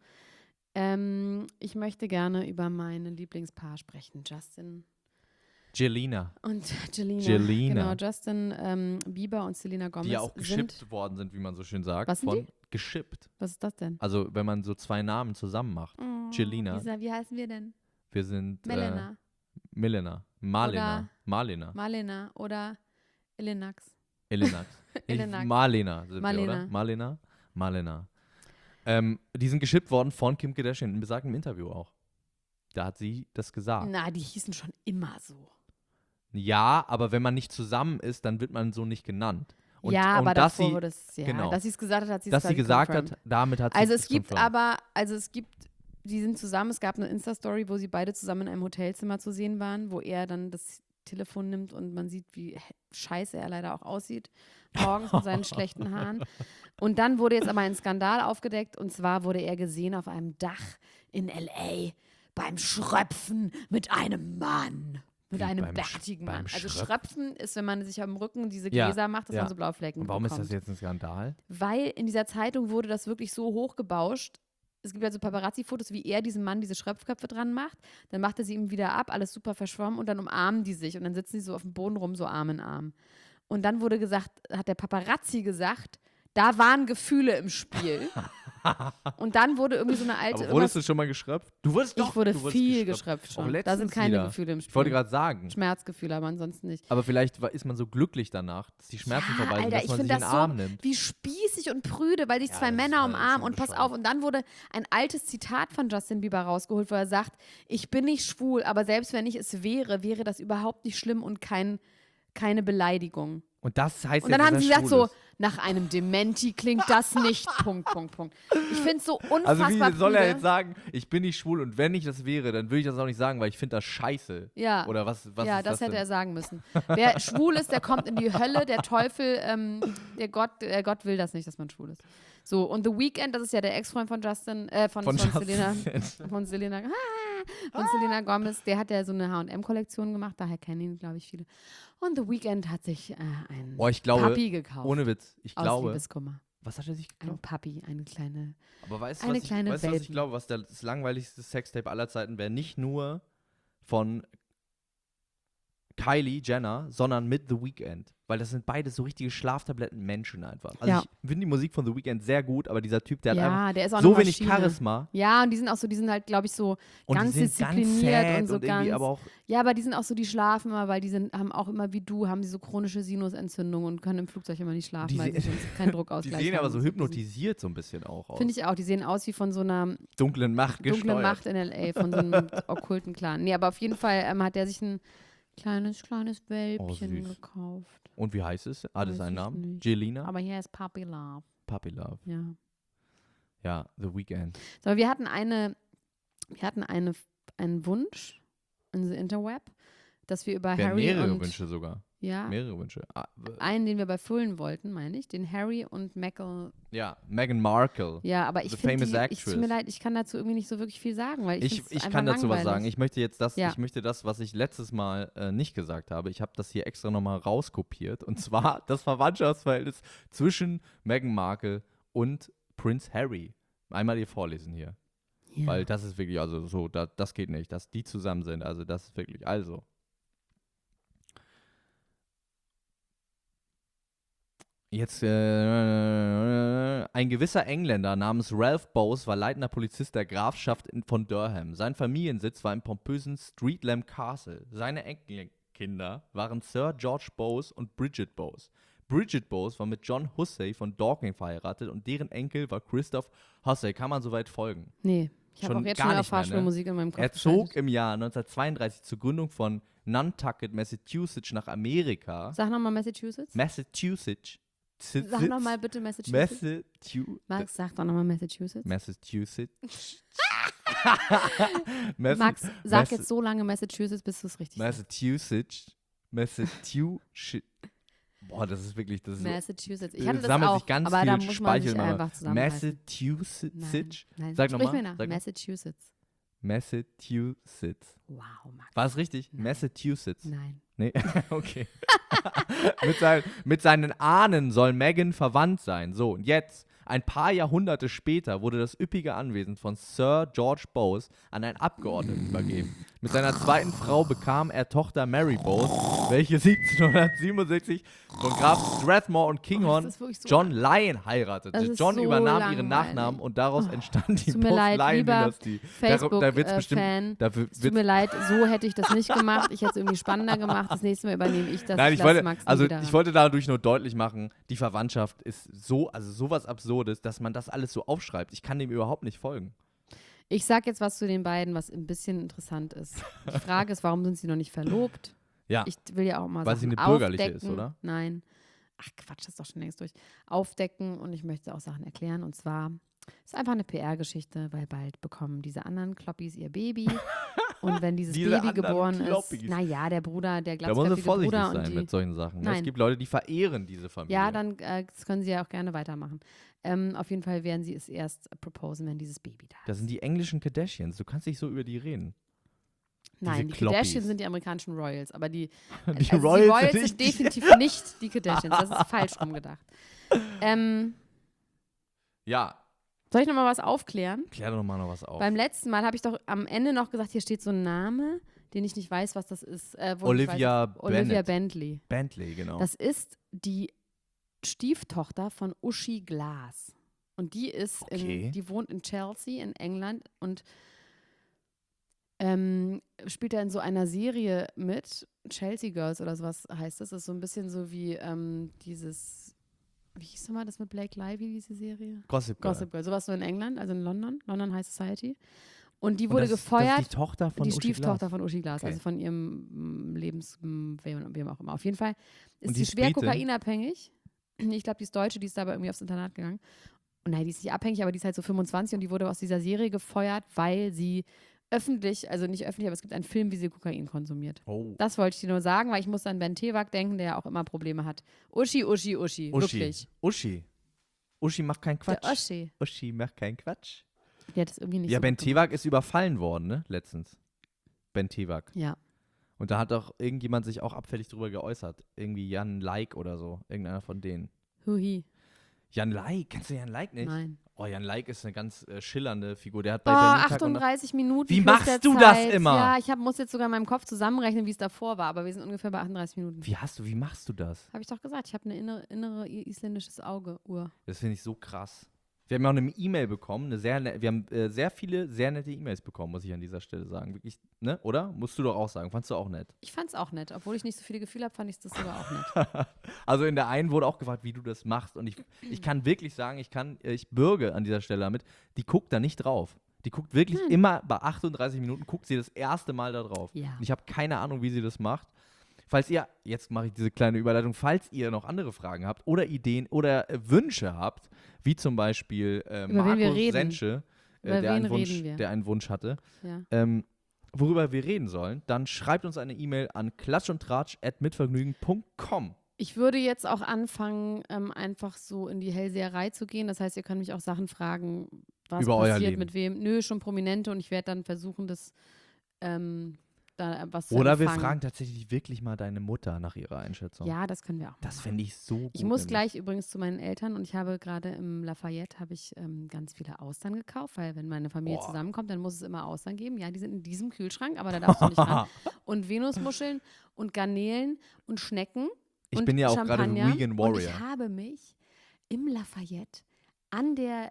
Ich möchte gerne über meine Lieblingspaar sprechen. Justin Jelena, und Jelena. Jelena. Genau, Justin Bieber und Selena Gomez. die ja auch geschippt worden sind, wie man so schön sagt. Was sind die? Geschippt. Was ist das denn? Also wenn man so zwei Namen zusammen macht. Jelena. Wie heißen wir denn? Wir sind Melena. Marlena. Marlena oder Elenax. Elenax. Elenax. Marlena sind Marlena. wir, oder? Marlena. Die sind geschippt worden von Kim Kardashian in besagtem Interview auch. Da hat sie das gesagt. Na, die hießen schon immer so. Ja, aber wenn man nicht zusammen ist, dann wird man so nicht genannt. Und, ja, und aber dass davor sie, wurde es, ja, genau. dass sie es gesagt hat, dass sie gesagt hat, damit hat sie Also es es gibt confirmed. aber, die sind zusammen, es gab eine Insta-Story, wo sie beide zusammen in einem Hotelzimmer zu sehen waren, wo er dann das Telefon nimmt und man sieht, wie scheiße er leider auch aussieht, morgens mit seinen schlechten Haaren. Und dann wurde jetzt aber ein Skandal aufgedeckt und zwar wurde er gesehen auf einem Dach in L.A. beim Schröpfen mit einem Mann. Mit Wie, einem beim bärtigen Mann. Also Schröpfen? Schröpfen ist, wenn man sich am Rücken diese Ja, Gläser macht, dass ja. man so Blauflecken Und warum bekommt. ist das jetzt ein Skandal? Weil in dieser Zeitung wurde das wirklich so hochgebauscht. Es gibt also Paparazzi-Fotos, wie er diesem Mann diese Schröpfköpfe dran macht. Dann macht er sie ihm wieder ab, alles super verschwommen und dann umarmen die sich und dann sitzen sie so auf dem Boden rum, so Arm in Arm. Und dann wurde gesagt, hat der Paparazzi gesagt, da waren Gefühle im Spiel. Und dann wurde irgendwie so eine alte. Aber wurdest du schon mal geschröpft? Du wurdest doch. Ich wurde du wurdest viel geschröpft Auch schon. Da letztens sind keine wieder. Gefühle im Spiel. Ich wollte gerade sagen. Schmerzgefühle, aber ansonsten nicht. Aber vielleicht ist man so glücklich danach, dass die Schmerzen vorbei sind, Alter, dass ich man sich finde in den das so Arm nimmt. wie spießig und prüde, weil sich Ja, zwei das Männer war umarmen schon und pass bescheuert. auf. Und dann wurde ein altes Zitat von Justin Bieber rausgeholt, wo er sagt, ich bin nicht schwul, aber selbst wenn ich es wäre, wäre das überhaupt nicht schlimm und keine Beleidigung. Und das heißt Und ja, dann haben dass sie er gesagt schwul so, ist. nach einem Dementi klingt das nicht, Punkt. Ich finde es so unfassbar Also wie soll er prüde. jetzt sagen, ich bin nicht schwul und wenn ich das wäre, dann würde ich das auch nicht sagen, weil ich finde das scheiße. Ja. Oder was Ja, ist das hätte denn? er sagen müssen. Wer schwul ist, der kommt in die Hölle, der Teufel, der Gott will das nicht, dass man schwul ist. So, und The Weeknd, das ist ja der Ex-Freund von Justin, von Selena, von Selena Gomez, der hat ja so eine H&M-Kollektion gemacht, daher kennen ihn, glaube ich, viele. Und The Weeknd hat sich einen Ich glaube, Puppy gekauft. ohne Witz, ich aus glaube, Liebeskummer. was hat er sich Ein gekauft? Puppy, eine kleine. Aber weißt du, eine was kleine was ich Welpen. glaube, was das langweiligste Sextape aller Zeiten wäre? Nicht nur von Kylie Jenner, sondern mit The Weeknd. Weil das sind beide so richtige Schlaftabletten-Menschen einfach. Also Ja. ich finde die Musik von The Weeknd sehr gut, aber dieser Typ, der hat Ja, einfach der ist auch so eine wenig Maschine. Charisma. Ja, und die sind auch so, die sind halt, glaube ich, so Und ganz die sind diszipliniert ganz sad und so irgendwie, ganz. aber auch Ja, aber die sind auch so, die schlafen immer, weil haben auch immer wie du, haben die so chronische Sinusentzündungen und können im Flugzeug immer nicht schlafen, Die weil sie se- sonst keinen die Druckausgleich sehen aber haben. so hypnotisiert so ein bisschen auch aus. Finde ich auch, die sehen aus wie von so einer Dunklen Macht dunklen gesteuert. Macht in L.A., von so einem okkulten Clan. Nee, aber auf jeden Fall hat der sich ein kleines Wälbchen süß. gekauft. Und wie heißt es? Hat es Weiß einen ich Namen? nicht. Jelena? Aber hier ist Puppy Love, Puppy Love. ja. Ja, The Weeknd. So, wir hatten einen Wunsch in the Interweb, dass wir über Wir haben Harry mehrere und Wünsche sogar. ja, Mehrere Wünsche. einen, den wir befüllen wollten, meine ich, den Harry und Meghan. Ja, Meghan Markle. Ja, aber ich The finde, famous es tut mir actress. leid, ich kann dazu irgendwie nicht so wirklich viel sagen, weil Ich find's kann einfach dazu was sagen. langweilig. Ich möchte jetzt Ja. ich möchte das, was ich letztes Mal nicht gesagt habe. Ich habe das hier extra nochmal rauskopiert. Und zwar das Verwandtschaftsverhältnis zwischen Meghan Markle und Prince Harry. Einmal dir vorlesen hier. Ja. Weil das ist wirklich, also so, das geht nicht, dass die zusammen sind. Also das ist wirklich, also. Jetzt, ein gewisser Engländer namens Ralph Bowes war leitender Polizist der Grafschaft von Durham. Sein Familiensitz war im pompösen Streatham Castle. Seine Enkelkinder waren Sir George Bowes und Bridget Bowes. Bridget Bowes war mit John Hussey von Dorking verheiratet und deren Enkel war Christoph Hussey. Kann man soweit folgen? Nee, ich habe Schon auch jetzt gar schon nicht mehr, ne? Fahrschulmusik in meinem Kopf. Er zog geschaltet. im Jahr 1932 zur Gründung von Nantucket, Massachusetts nach Amerika. Sag nochmal Massachusetts. Massachusetts. Sag nochmal bitte Massachusetts. Max, sag doch nochmal Massachusetts. Massachusetts. Max, sag jetzt so lange Massachusetts, bis du es richtig sagst. Massachusetts. Boah, das ist wirklich, das ist Massachusetts. Ich so, hatte das sammelt auch, sich ganz aber viel da muss man sich Speichel. einfach zusammenreißen. Massachusetts. Nein. Sag Sprich nochmal. mir nach. Massachusetts. Massachusetts. Wow, Max. War es richtig? Nein. Massachusetts. Nein. Nee, okay. mit seinen Ahnen soll Meghan verwandt sein. So, und jetzt, ein paar Jahrhunderte später, wurde das üppige Anwesen von Sir George Bowes an einen Abgeordneten übergeben. Mit seiner zweiten Frau bekam er Tochter Mary Bowes, welche 1767 von Graf Strathmore und Kinghorn das ist wirklich so John Lyon heiratete. Das ist John so übernahm langweilig. ihren Nachnamen und daraus entstand die Tut mir leid, lieber Bowes-Lyon-Dynastie. Da wird's bestimmt, Facebook-Fan. da Es tut wird's mir leid, so hätte ich das nicht gemacht. Ich hätte es irgendwie spannender gemacht. Das nächste Mal übernehme ich das. Nein, ich lasse Max nie wieder ran. wollte dadurch nur deutlich machen, die Verwandtschaft ist sowas Absurdes, dass man das alles so aufschreibt. Ich kann dem überhaupt nicht folgen. Ich sag jetzt was zu den beiden, was ein bisschen interessant ist. Die Frage ist, warum sind sie noch nicht verlobt? Ja, Ich will ja auch mal weil sie Sachen eine bürgerliche aufdecken. ist, oder? Nein. Ach Quatsch, das ist doch schon längst durch. Aufdecken und ich möchte auch Sachen erklären. Und zwar ist einfach eine PR-Geschichte, weil bald bekommen diese anderen Kloppis ihr Baby. Und wenn dieses Diese Baby anderen geboren Kloppis. ist, naja, der Bruder, der Da muss man glatzköpfige vorsichtig Bruder und sein die. mit solchen Sachen. Ne? Es Nein. gibt Leute, die verehren diese Familie. Ja, dann das können sie ja auch gerne weitermachen. Auf jeden Fall werden sie es erst proposen, wenn dieses Baby da ist. Das sind die englischen Kardashians. Du kannst nicht so über die reden. Nein, die Kloppis. Kardashians sind die amerikanischen Royals, aber die Die also Royals die sind sind nicht die- definitiv nicht die Kardashians. Das ist falsch rumgedacht. Ja, Soll ich noch mal was aufklären? klär doch mal noch was auf. Beim letzten Mal habe ich doch am Ende noch gesagt, hier steht so ein Name, den ich nicht weiß, was das ist. Olivia Olivia Bennett. Bentley. Bentley, genau. Das ist die Stieftochter von Uschi Glas. Und die ist Okay. die wohnt in Chelsea in England und spielt da in so einer Serie mit. Chelsea Girls oder sowas heißt das. Das ist so ein bisschen so wie dieses, wie hieß nochmal das mit Blake Lively, diese Serie? Gossip Girl. Gossip Girl. Sowas so in England, also in London High Society. Und die Und wurde das gefeuert. ist die Tochter von Die Uschi Stieftochter Glas. von Uschi Glas, Okay. also von ihrem wem auch immer. Auf jeden Fall ist Und sie die schwer Brite? kokainabhängig. Ich glaube, die ist Deutsche, die ist aber irgendwie aufs Internat gegangen. Und nein, die ist nicht abhängig, aber die ist halt so 25 und die wurde aus dieser Serie gefeuert, weil sie öffentlich, also nicht öffentlich, aber es gibt einen Film, wie sie Kokain konsumiert. Oh. Das wollte ich dir nur sagen, weil ich muss an Ben Tewak denken, der ja auch immer Probleme hat. Uschi, wirklich. Uschi macht keinen Quatsch. Der Uschi. Uschi macht keinen Quatsch. Die hat es irgendwie nicht Ja, so Ben gut Tewak ist überfallen worden, ne? Letztens. Ben Tewak. gemacht. Ja. Und da hat doch irgendjemand sich auch abfällig drüber geäußert. Irgendwie Jan Like oder so. Irgendeiner von denen. Huhi. Jan Like, kennst du Jan Like nicht? Nein. Oh, Jan Like ist eine ganz schillernde Figur. Der hat bei Oh, Berlin Tag und Nacht- 38 Minuten. Wie plus machst der du das Zeit. immer? Ja, ich muss jetzt sogar in meinem Kopf zusammenrechnen, wie es davor war, aber wir sind ungefähr bei 38 Minuten. Wie machst du das? Habe ich doch gesagt, ich habe eine innere isländisches Auge-Uhr. Das finde ich so krass. Wir haben ja auch eine E-Mail bekommen, wir haben sehr viele sehr nette E-Mails bekommen, muss ich an dieser Stelle sagen. Wirklich, ne? Oder? Musst du doch auch sagen. Fandst du auch nett? Ich fand es auch nett. Obwohl ich nicht so viele Gefühle habe, fand ich das sogar auch nett. Also in der einen wurde auch gefragt, wie du das machst. Und ich kann wirklich sagen, ich bürge an dieser Stelle damit, die guckt da nicht drauf. Die guckt wirklich immer bei 38 Minuten, guckt sie das erste Mal da drauf. Ja. Und ich habe keine Ahnung, wie sie das macht. Falls ihr, jetzt mache ich diese kleine Überleitung, falls ihr noch andere Fragen habt oder Ideen oder Wünsche habt, wie zum Beispiel wen wir Markus reden. Sensche, Über der wen einen Wunsch, reden wir? der einen Wunsch hatte, Ja. worüber wir reden sollen, dann schreibt uns eine E-Mail an klatschundtratsch@mitvergnügen.com. Ich würde jetzt auch anfangen, einfach so in die Hellseherei zu gehen. Das heißt, ihr könnt mich auch Sachen fragen, was Über euer passiert, Leben. mit wem. Nö, schon Prominente und ich werde dann versuchen, das da was zu Oder wir empfangen. fragen tatsächlich wirklich mal deine Mutter nach ihrer Einschätzung. Ja, das können wir auch Das machen. fände ich so gut. Ich muss nämlich. gleich übrigens zu meinen Eltern und ich habe gerade im Lafayette ganz viele Austern gekauft, weil wenn meine Familie Boah. zusammenkommt, dann muss es immer Austern geben. Ja, die sind in diesem Kühlschrank, aber da darfst du nicht ran. Und Venusmuscheln und Garnelen und Schnecken Ich und bin ja auch gerade Champagner. Vegan Und Warrior. ich habe mich im Lafayette an der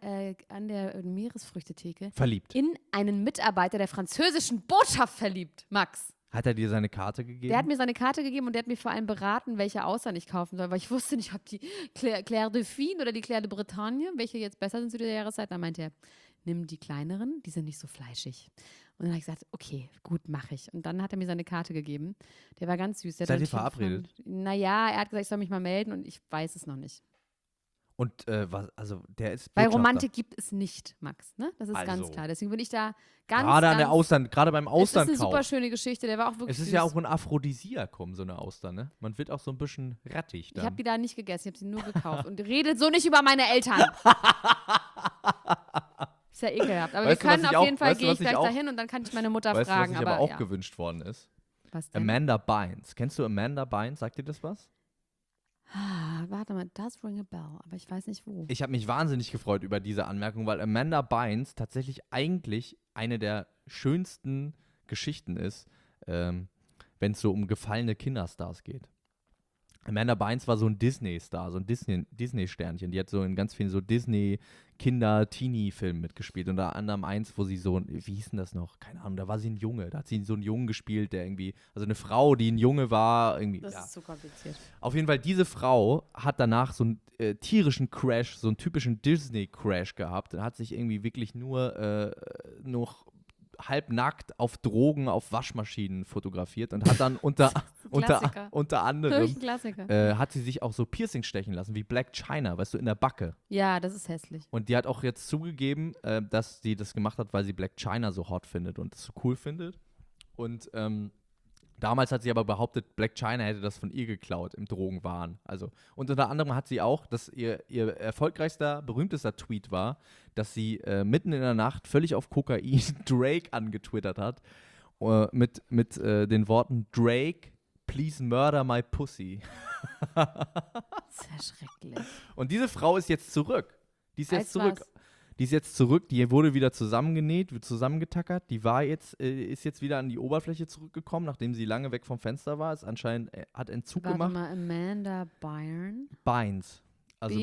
Meeresfrüchtetheke Verliebt. in einen Mitarbeiter der französischen Botschaft verliebt, Max. Hat er dir seine Karte gegeben? Der hat mir seine Karte gegeben und der hat mir vor allem beraten, welche Austern ich kaufen soll, weil ich wusste nicht, ob die Claire de Fine oder die Claire de Bretagne, welche jetzt besser sind zu der Jahreszeit. Dann meinte er, nimm die kleineren, die sind nicht so fleischig. Und dann habe ich gesagt, okay, gut, mache ich. Und dann hat er mir seine Karte gegeben. Der war ganz süß. Der Seid ihr verabredet? Naja, er hat gesagt, ich soll mich mal melden und ich weiß es noch nicht. Und also der ist Bei Botschafter. Romantik gibt es nicht, Max. Ne? Das ist Also. ganz klar. Deswegen bin ich da ganz, Gerade an der ganz Austern, gerade beim Es ist eine Austernkauf. super schöne Geschichte. Der war auch wirklich Es ist süß. ja auch ein Aphrodisiakum, so eine Austern, ne? Man wird auch so ein bisschen rattig Ich dann. habe die da nicht gegessen, ich habe sie nur gekauft. Und redet so nicht über meine Eltern. Ist ja ekelhaft. Aber Weißt du, wir können was ich auf auch- jeden Fall, weißt du, gehe was ich gleich ich auch- dahin und dann kann ich meine Mutter Weißt du, was fragen. ich aber auch ja. gewünscht worden ist? Was denn? Amanda Bynes. Kennst du Amanda Bynes? Sagt dir das was? Warte mal, das ring a bell, aber ich weiß nicht wo. Ich habe mich wahnsinnig gefreut über diese Anmerkung, weil Amanda Bynes tatsächlich eigentlich eine der schönsten Geschichten ist, wenn es so um gefallene Kinderstars geht. Amanda Bynes war so ein Disney-Star, so ein Disney-Sternchen. Die hat so in ganz vielen so Disney-Kinder-Teenie-Filmen mitgespielt. Unter anderem eins, wo sie so, wie hieß denn das noch? Keine Ahnung, da war sie ein Junge. Da hat sie so einen Jungen gespielt, der irgendwie, also eine Frau, die ein Junge war. Irgendwie, Das ja. ist zu kompliziert. Auf jeden Fall, diese Frau hat danach so einen tierischen Crash, so einen typischen Disney-Crash gehabt. Und hat sich irgendwie wirklich nur noch halbnackt auf Drogen auf Waschmaschinen fotografiert und hat dann unter anderem Klassiker. hat sie sich auch so Piercings stechen lassen, wie Black China, weißt du, in der Backe. Ja, das ist hässlich. Und die hat auch jetzt zugegeben, dass sie das gemacht hat, weil sie Black China so hot findet und das so cool findet. Und damals hat sie aber behauptet, Black China hätte das von ihr geklaut im Drogenwahn. Also, und unter anderem hat sie auch, dass ihr erfolgreichster, berühmtester Tweet war, dass sie mitten in der Nacht völlig auf Kokain Drake angetwittert hat mit den Worten Drake, please murder my pussy. Sehr schrecklich. Und diese Frau ist jetzt zurück. Die ist jetzt Als zurück. was? Die ist jetzt zurück, die wurde wieder zusammengenäht, wird zusammengetackert. Die war jetzt, ist jetzt wieder an die Oberfläche zurückgekommen, nachdem sie lange weg vom Fenster war. Ist anscheinend, hat Entzug Warte gemacht. mal, Amanda Byron. Bynes. Also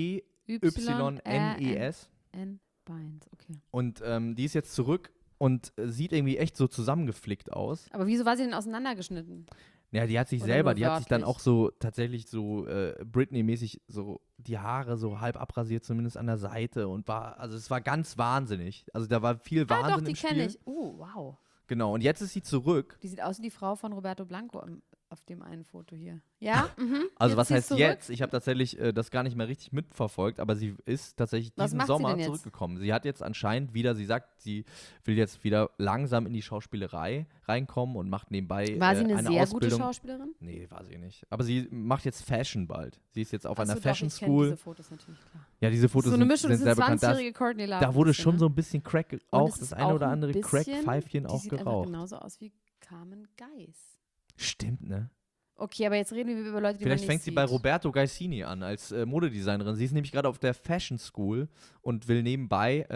B-Y-N-E-S. N. Bynes, okay. Und die ist jetzt zurück und sieht irgendwie echt so zusammengeflickt aus. Aber wieso war sie denn auseinandergeschnitten? Ja, die hat sich Oder selber, nur die hat sich dann wörtlich? auch so tatsächlich so Britney-mäßig so die Haare so halb abrasiert, zumindest an der Seite und war, also es war ganz wahnsinnig. Also da war viel Wahnsinn Doch, die im Spiel. kenne ich. Wow. Genau, und jetzt ist sie zurück. Die sieht aus wie die Frau von Roberto Blanco auf dem einen Foto hier. Ja? Mhm. Also Jetzt was ist sie heißt zurück. jetzt? Ich habe tatsächlich das gar nicht mehr richtig mitverfolgt, aber sie ist tatsächlich Was diesen macht sie Sommer denn jetzt? zurückgekommen. Sie hat jetzt anscheinend wieder, sie sagt, sie will jetzt wieder langsam in die Schauspielerei reinkommen und macht nebenbei War sie eine sehr Ausbildung. gute Schauspielerin? Nee, war sie nicht. Aber sie macht jetzt Fashion bald. Sie ist jetzt auf einer Achso, Fashion doch, ich kenn School. diese Fotos natürlich, klar. Ja, diese Fotos so eine Mischung, sind das sehr ist bekannt. 20-jährige Courtney Love. Da wurde ein bisschen, schon ne? so ein bisschen Crack, Und auch es das ist eine auch oder ein andere bisschen- Crack-Pfeifchen Die auch sieht einfach geraucht. genauso aus wie Carmen Geis. Stimmt, ne? Okay, aber jetzt reden wir über Leute, die Vielleicht man fängt nicht sie sieht. bei Roberto Gaisini an als Modedesignerin. Sie ist nämlich gerade auf der Fashion School und will nebenbei,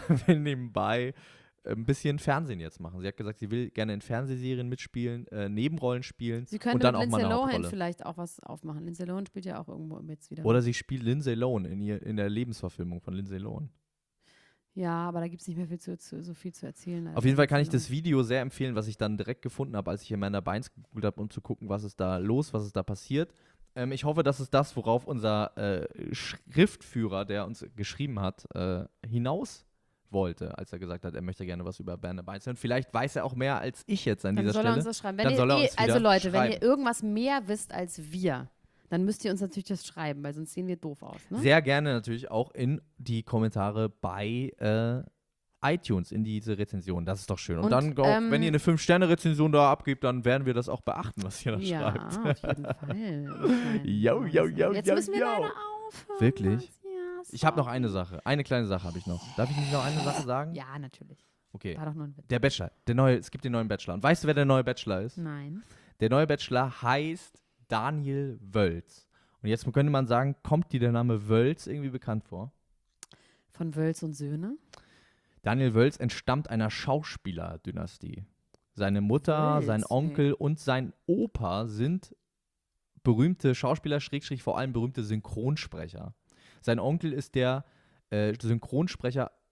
ein bisschen Fernsehen jetzt machen. Sie hat gesagt, sie will gerne in Fernsehserien mitspielen, Nebenrollen spielen Sie und könnte dann mit auch mal Lindsay eine Lohan Hauptrolle. vielleicht auch was aufmachen. Lindsay Lohan spielt ja auch irgendwo jetzt wieder. Oder sie spielt Lindsay Lohan in der Lebensverfilmung von Lindsay Lohan. Ja, aber da gibt es nicht mehr so viel zu erzählen. Auf jeden Fall kann ich das Video sehr empfehlen, was ich dann direkt gefunden habe, als ich Amanda Bynes gegoogelt habe, um zu gucken, was ist da los, was ist da passiert. Ich hoffe, das ist das, worauf unser Schriftführer, der uns geschrieben hat, hinaus wollte, als er gesagt hat, er möchte gerne was über Amanda Bynes hören. Vielleicht weiß er auch mehr als ich jetzt an Dann dieser soll er Stelle. uns das schreiben. Dann soll er uns also wieder Leute, wenn ihr schreiben. irgendwas mehr wisst als wir, dann müsst ihr uns natürlich das schreiben, weil sonst sehen wir doof aus. Ne? Sehr gerne natürlich auch in die Kommentare bei iTunes, in diese Rezension. Das ist doch schön. Und, Und, dann, auch, wenn ihr eine 5-Sterne-Rezension da abgebt, dann werden wir das auch beachten, was ihr da Ja, schreibt. auf jeden Fall. Yo, yo, yo, Jetzt yo, müssen wir yo. leider aufhören. Wirklich? Ja, Ich habe noch sorry. eine Sache. Eine kleine Sache habe ich noch. Darf ich nicht noch eine Sache sagen? Ja, natürlich. Okay. War doch nur ein Witz. Der Bachelor. Es gibt den neuen Bachelor. Und weißt du, wer der neue Bachelor ist? Nein. Der neue Bachelor heißt Daniel Wölz. Und jetzt könnte man sagen, kommt dir der Name Wölz irgendwie bekannt vor? Von Wölz und Söhne. Daniel Wölz entstammt einer Schauspielerdynastie. Seine Mutter, Wölz, sein Onkel und sein Opa sind berühmte Schauspieler, / vor allem berühmte Synchronsprecher. Sein Onkel ist der Synchronsprecher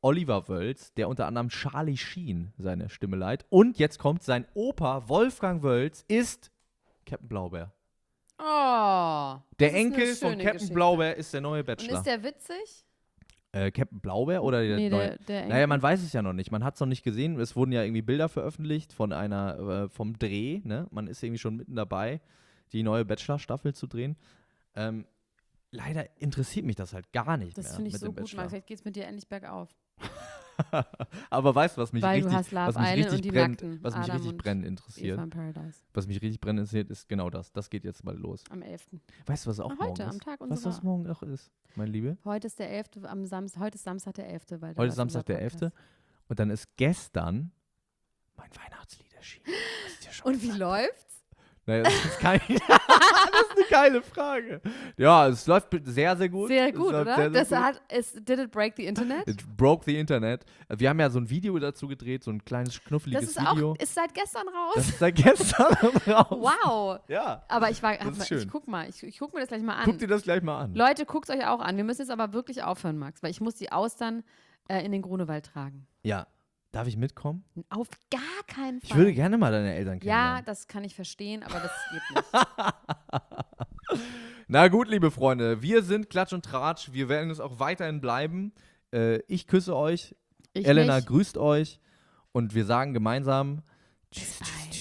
Oliver Wölz, der unter anderem Charlie Sheen seine Stimme leiht. Und jetzt kommt sein Opa Wolfgang Wölz, ist Captain Blaubeer. Oh. Der das ist Enkel eine von schöne Captain Geschichte. Blaubeer ist der neue Und Bachelor. ist der witzig? Captain Blaubeer oder der Nee, neue? der Enkel. Naja, man weiß es ja noch nicht. Man hat es noch nicht gesehen. Es wurden ja irgendwie Bilder veröffentlicht von vom Dreh. Ne? Man ist irgendwie schon mitten dabei, die neue Bachelor-Staffel zu drehen. Leider interessiert mich das halt gar nicht Das mehr. finde ich mit so dem gut, Bachelor. Max. Vielleicht geht es mit dir endlich bergauf. Aber weißt du, was mich Weil du richtig, hast Love was mich Island richtig und die brennt, Nackten, was mich Adam richtig und brennend interessiert, Eva in Paradise. was mich richtig brennend interessiert, ist genau das. Das geht jetzt bald los. Am 11. Weißt du, was auch morgen Heute, ist? am Tag Weißt du, was unserer. morgen auch ist, mein Liebe? Heute ist der 11. Heute ist Samstag der 11. Weil da Heute läuft ist Samstag unser der 11. Podcast. Und dann ist gestern mein Weihnachtslied erschienen. Das ist ja schon Und wie läuft's? Naja, das ist das ist eine geile Frage. Ja, es läuft sehr, sehr gut. Sehr Es gut, läuft oder? Sehr, sehr Das gut. did it break the Internet? It broke the Internet. Wir haben ja so ein Video dazu gedreht, so ein kleines, knuffeliges Das ist Video. ist seit gestern raus. Das ist seit gestern raus. Wow. Ja. Aber ich ist schön. guck mal, ich guck mir das gleich mal an. Guckt dir das gleich mal an. Leute, guckt euch auch an. Wir müssen jetzt aber wirklich aufhören, Max, weil ich muss die Austern in den Grunewald tragen. Ja. Darf ich mitkommen? Auf gar keinen Fall. Ich würde gerne mal deine Eltern Ja, kennenlernen. das kann ich verstehen, aber das geht nicht. Na gut, liebe Freunde, wir sind Klatsch und Tratsch. Wir werden es auch weiterhin bleiben. Ich küsse euch. Ich Elena nicht. grüßt euch. Und wir sagen gemeinsam Tschüss.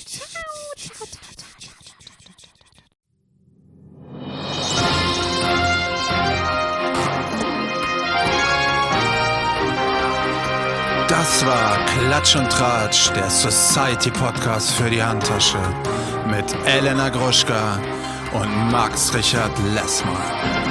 Das war Klatsch und Tratsch, der Society-Podcast für die Handtasche mit Elena Gruschka und Max Richard Lessmann.